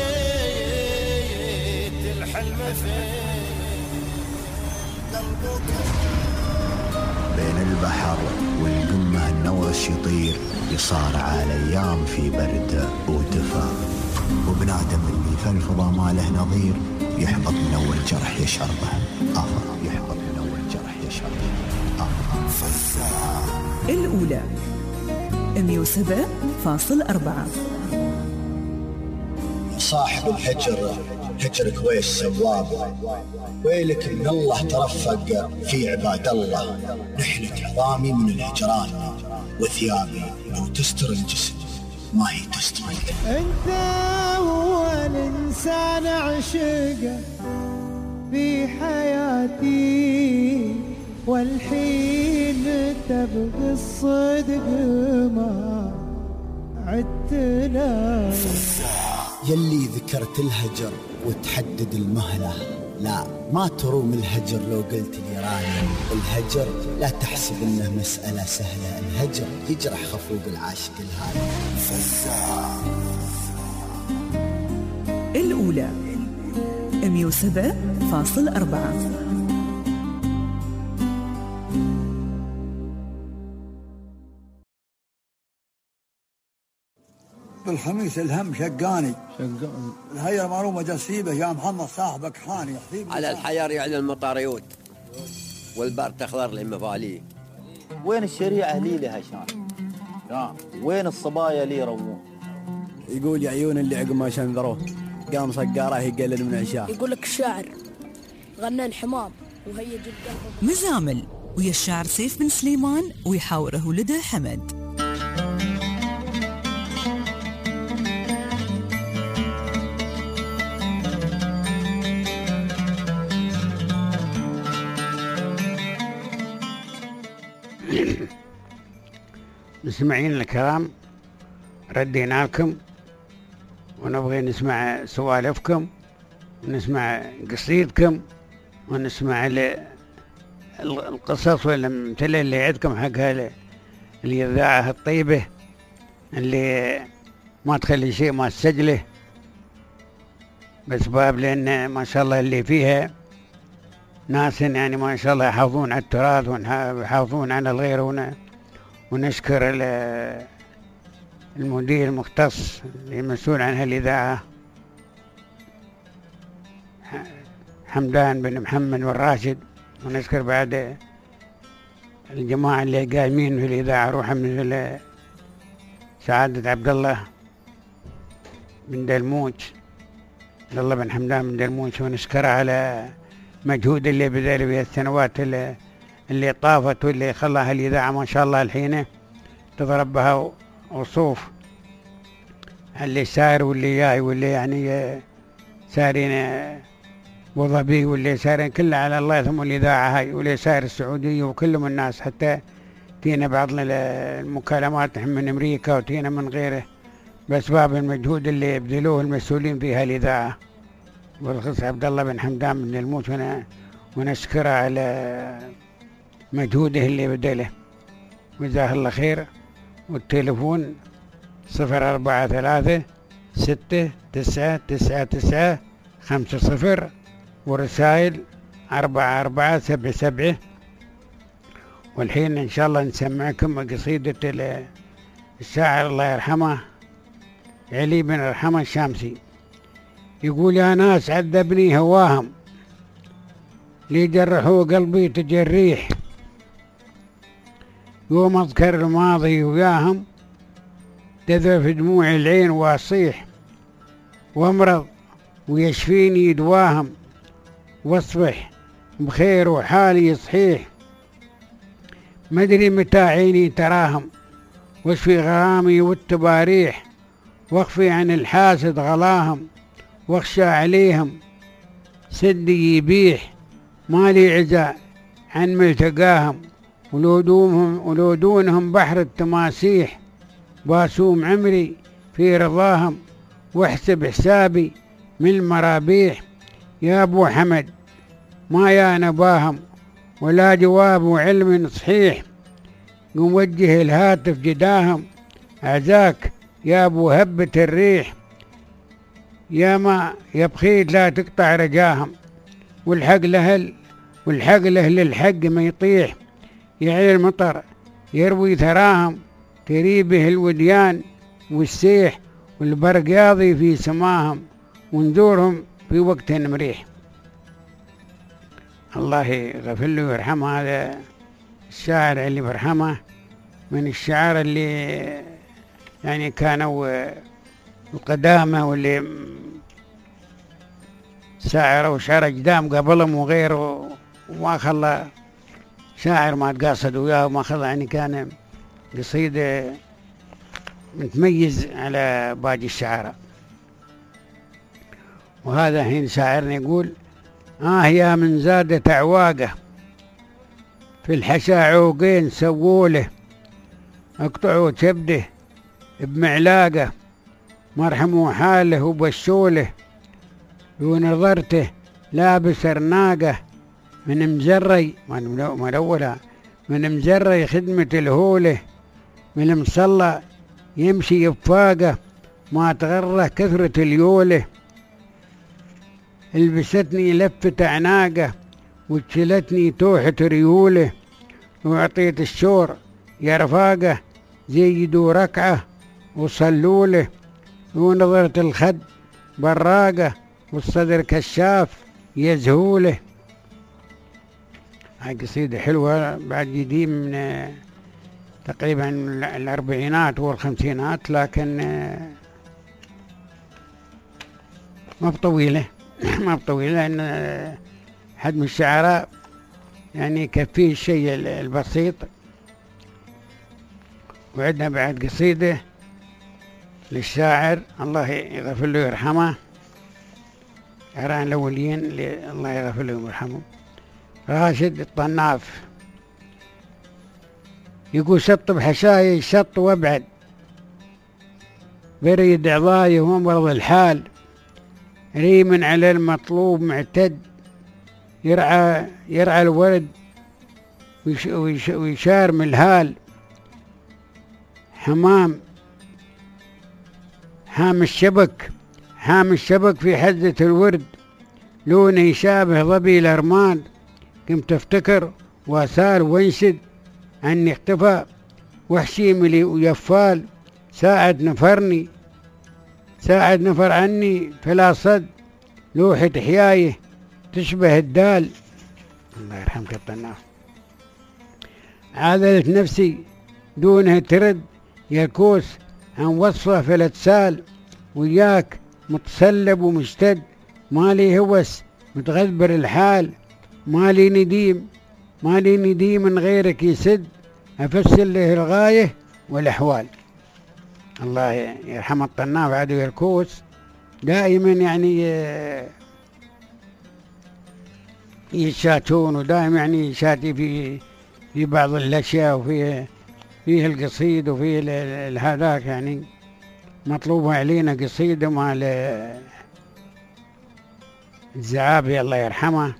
Speaker 14: بنيت الحلم في قلبك بين البحر والقمة النورش يطير يصارع الأيام في برد ودفا وبنادم اللي في الفضا ما له نظير يحبط من أول جرح يشعر به يحبط من أول جرح يشعر به
Speaker 6: الأولى 107.4.
Speaker 14: صاحب الهجر هجر كويس سواب، ويلك من الله ترفق في عباد الله. نحلك عظامي من الهجران، وثيابي لو تستر الجسم ما هي تستر
Speaker 23: انت اول انسان عشقه في حياتي، والحين تبغي الصدق ما عدتنا.
Speaker 14: يلي ذكرت الهجر وتحدد المهلة، لا ما تروم الهجر لو قلت لي راني. الهجر لا تحسب انه مسألة سهلة، الهجر يجرح خفوق العاشق الهادي.
Speaker 6: الأولى 107.4.
Speaker 11: بالخميس الهم شقاني الهيا معلومة جسيبه يا محمد صاحبك حاني
Speaker 2: على الحيار يعني المطاريوت والبار تخضر للمفاليه.
Speaker 21: وين الشريعة لي لها شان؟ وين الصبايا لي روون؟
Speaker 4: يقول يا عيون اللي عقب ما شنذروه قام صقاره يقلل من عشاء.
Speaker 5: يقول لك الشاعر غنى الحمام وهي جدا
Speaker 6: مزامل ويا الشاعر سيف بن سليمان ويحاوره ولده حمد.
Speaker 7: مستمعين الكرام، ردينا لكم ونبغي نسمع سوالفكم ونسمع قصيدكم ونسمع القصص والامثله اللي عندكم حق الإذاعة الطيبة اللي ما تخلي شيء ما تسجله بسبب لأن ما شاء الله اللي فيها ناس يعني ما شاء الله يحافظون على التراث ويحافظون على الغير. ونشكر المدير المختص المسؤول عن هالإذاعة حمدان بن محمد والراشد، ونشكر بعد الجماعة اللي قايمين في الإذاعة روحا مثل سعادة عبد الله بن دلموج، عبد الله بن حمدان بن دلموج، ونشكره على مجهود اللي بذل في السنوات اللي طافت واللي خلاها الإذاعة ما شاء الله الحين تضرب بها وصوف اللي سار واللي جاي واللي يعني سارين وظبي واللي سارين كله على الله ثم الإذاعة هاي واللي سار السعودية وكلهم الناس، حتى تينا بعض المكالمات من أمريكا وتينا من غيره بأسباب المجهود اللي يبذلوه المسؤولين فيها الإذاعة، والخص عبد الله بن حمدان بن الموت ونشكره على مجهوده اللي بدله وجزاه الله خير. والتليفون 0436999950 ورسائل 4477. والحين إن شاء الله نسمعكم قصيدة الشاعر الله يرحمه علي بن الرحمة الشامسي. يقول يا ناس عذبني هواهم ليجرحوا قلبي تجريح، يوم أذكر الماضي وياهم تذرف دموع العين واصيح، وامرض ويشفيني دواهم واصبح بخير وحالي صحيح، مدري متى عيني تراهم واشفي غرامي والتباريح، واخفي عن الحاسد غلاهم واخشى عليهم سدي يبيح، مالي عزاء عن ملتقاهم ولودونهم بحر التماسيح، باسوم عمري في رضاهم واحسب حسابي من المرابيح، يا ابو حمد ما يا نباهم ولا جواب علم صحيح، نوجه الهاتف جداهم عزاك يا ابو هبة الريح، يا ما يبخيت لا تقطع رجاهم، والحق لأهل الحق ما يطيح، يعي المطر يروي ثراهم تري به الوديان والسيح، والبرق ياضي في سماهم ونزورهم في وقت مريح. الله يغفر له ويرحمه. هذا الشاعر اللي برحمه من الشعراء اللي يعني كانوا القدامى واللي شاعر وشعر أقدام قبلهم وغيره، وما خلى شاعر ما تقاصد وياه وما خلى، يعني كان قصيدة متميز على باقي الشعراء. وهذا حين شاعرنا يقول: يا من زادت أعواقه في الحشا عوقين سووله، اقطعوا كبده بمعلاقه مرحموا حاله وبشوله، ونظرته لابس رناقه من مزري ملولة من مزري خدمة الهوله، من مصلى يمشي بفاقه ما تغره كثرة اليوله، البستني لفة عناقه وشلتني توحة ريوله، وعطيت الشور يا رفاقه زيدوا ركعه وصلوله، ونظرة الخد براقه والصدر كشاف يزهوله. هاي قصيدة حلوة بعد قديم من تقريبا الأربعينات والخمسينات، لكن ما بطويلة ما بطويلة، لأن حد من الشعراء يعني يكفيه الشيء البسيط. وعندنا بعد قصيدة للشاعر الله يغفر له ويرحمه، شعراء الأولين الله يغفر له ويرحمه، راشد الطناف، يقول: شط بحشاي شط وابعد بريد عضاي ومرض الحال، ريم على المطلوب معتد يرعى الورد ويشارم الهال، حام الشبك في حزة الورد، لونه يشابه ظبي الأرماد، كنت افتكر واسال وانشد عني اختفى وحشي ملي ويفال، ساعد نفر عني فلا صد، لوحة حيايه تشبه الدال. الله يرحمك الطناف. عاذلت نفسي دونها ترد يكوس عن وصفه فلا تسال، وياك متسلب ومشتد، مالي هوس متغذبر الحال، مالي نديم من غيرك يسد، أفسر له الغاية والأحوال. الله يرحم الطناف عدو الكوس، دائما يعني يشاتون، ودائما يعني يشاتي في بعض الأشياء، فيه القصيد وفيه هذاك، يعني مطلوبة علينا قصيدة مال الزعابي الله يرحمه،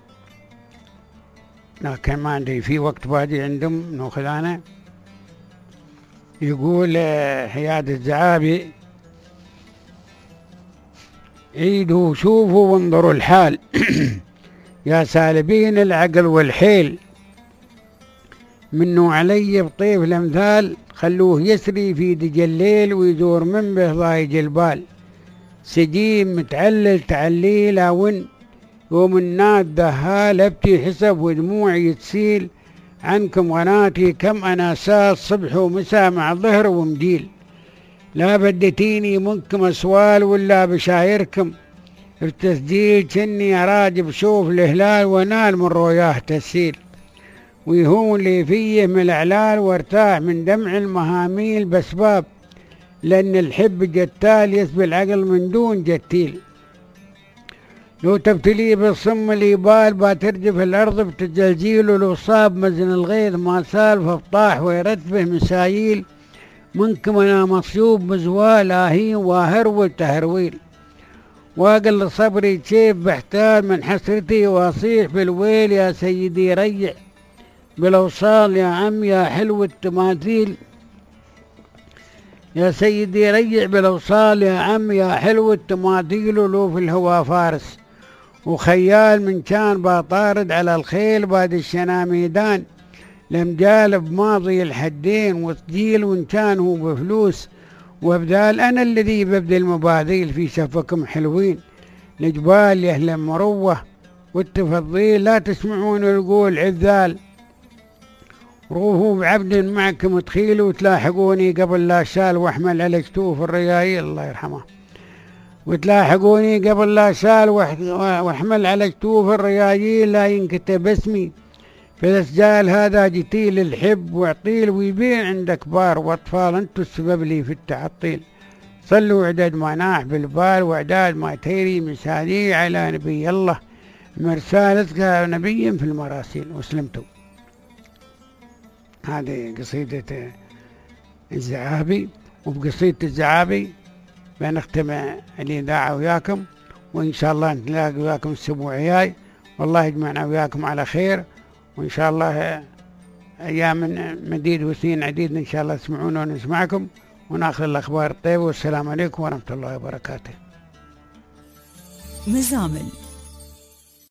Speaker 7: لكن ما عندي في وقت بادي عندهم ناخذ أنا. يقول حياد الزعابي: عيدوا شوفوا وانظروا الحال يا سالبين العقل والحيل، منه علي بطيف الأمثال، خلوه يسري في دج الليل ويزور من به ضايج البال، سجيم متعلل تعليل ون، يوم الناد دهال ابكي حسب ودموعي تسيل، عنكم غناتي كم أنا سال صبح ومساء مع ظهر ومجيل، لا بدتيني منكم أسوال ولا بشايركم في تسجيل، كني أراجب شوف الهلال ونال من رؤياه تسيل، ويهون لي فيه من الإعلال وارتاح من دمع المهاميل بسباب، لأن الحب جتال يسبي العقل من دون جتيل، لو تبتلي بالصم الإبال بترجف الأرض بتجلجيل، ولو صاب مزن الغيظ ما سال فبطاح ويرتبه مسايل، منكم أنا مصيوب مزوال آهين وهرول تهرويل، واقل صبري كيف بحتال من حسرتي واصيح بالويل، يا سيدي ريع بالأوصال يا عم يا حلو التماثيل، يا سيدي ريع بالأوصال يا عم يا حلو التماثيل، ولو في الهوى فارس وخيال من كان باطارد على الخيل بعد الشناميدان، لم جالب ماضي الحدين وسجيل، وإن كان هو بفلوس وبدال، أنا الذي ببذل المباذيل في شفكم حلوين، الجبال يا أهل المروة والتفضيل، لا تسمعون القول عذال، روحوا بعبد معكم تخيلوا وتلاحقوني قبل لا شال واحمل على كتوف الريايل الله يرحمه، وتلاحقوني قبل لا شال واحمل على كتوف الريايل لا ينكتب اسمي في الاسجال. هذا جتيل الحب وعطيل ويبيع عند كبار واطفال، انتو السبب لي في التعطيل. صلوا عدد ما ناح بالبال واعداد ما تيري مسالي على نبي الله، مرسالتك نبي في المراسيل وسلمتوا. هذه قصيدة الزعابي، وبقصيدة الزعابي بنختم الإذاعة وياكم، وإن شاء الله نتلاقى وياكم الأسبوع الجاي، والله يجمعنا وياكم على خير، وإن شاء الله أيام مديد وسنين عديد إن شاء الله تسمعونا ونسمعكم وناخذ الأخبار الطيبة. والسلام عليكم ورحمة الله وبركاته.
Speaker 6: مزامل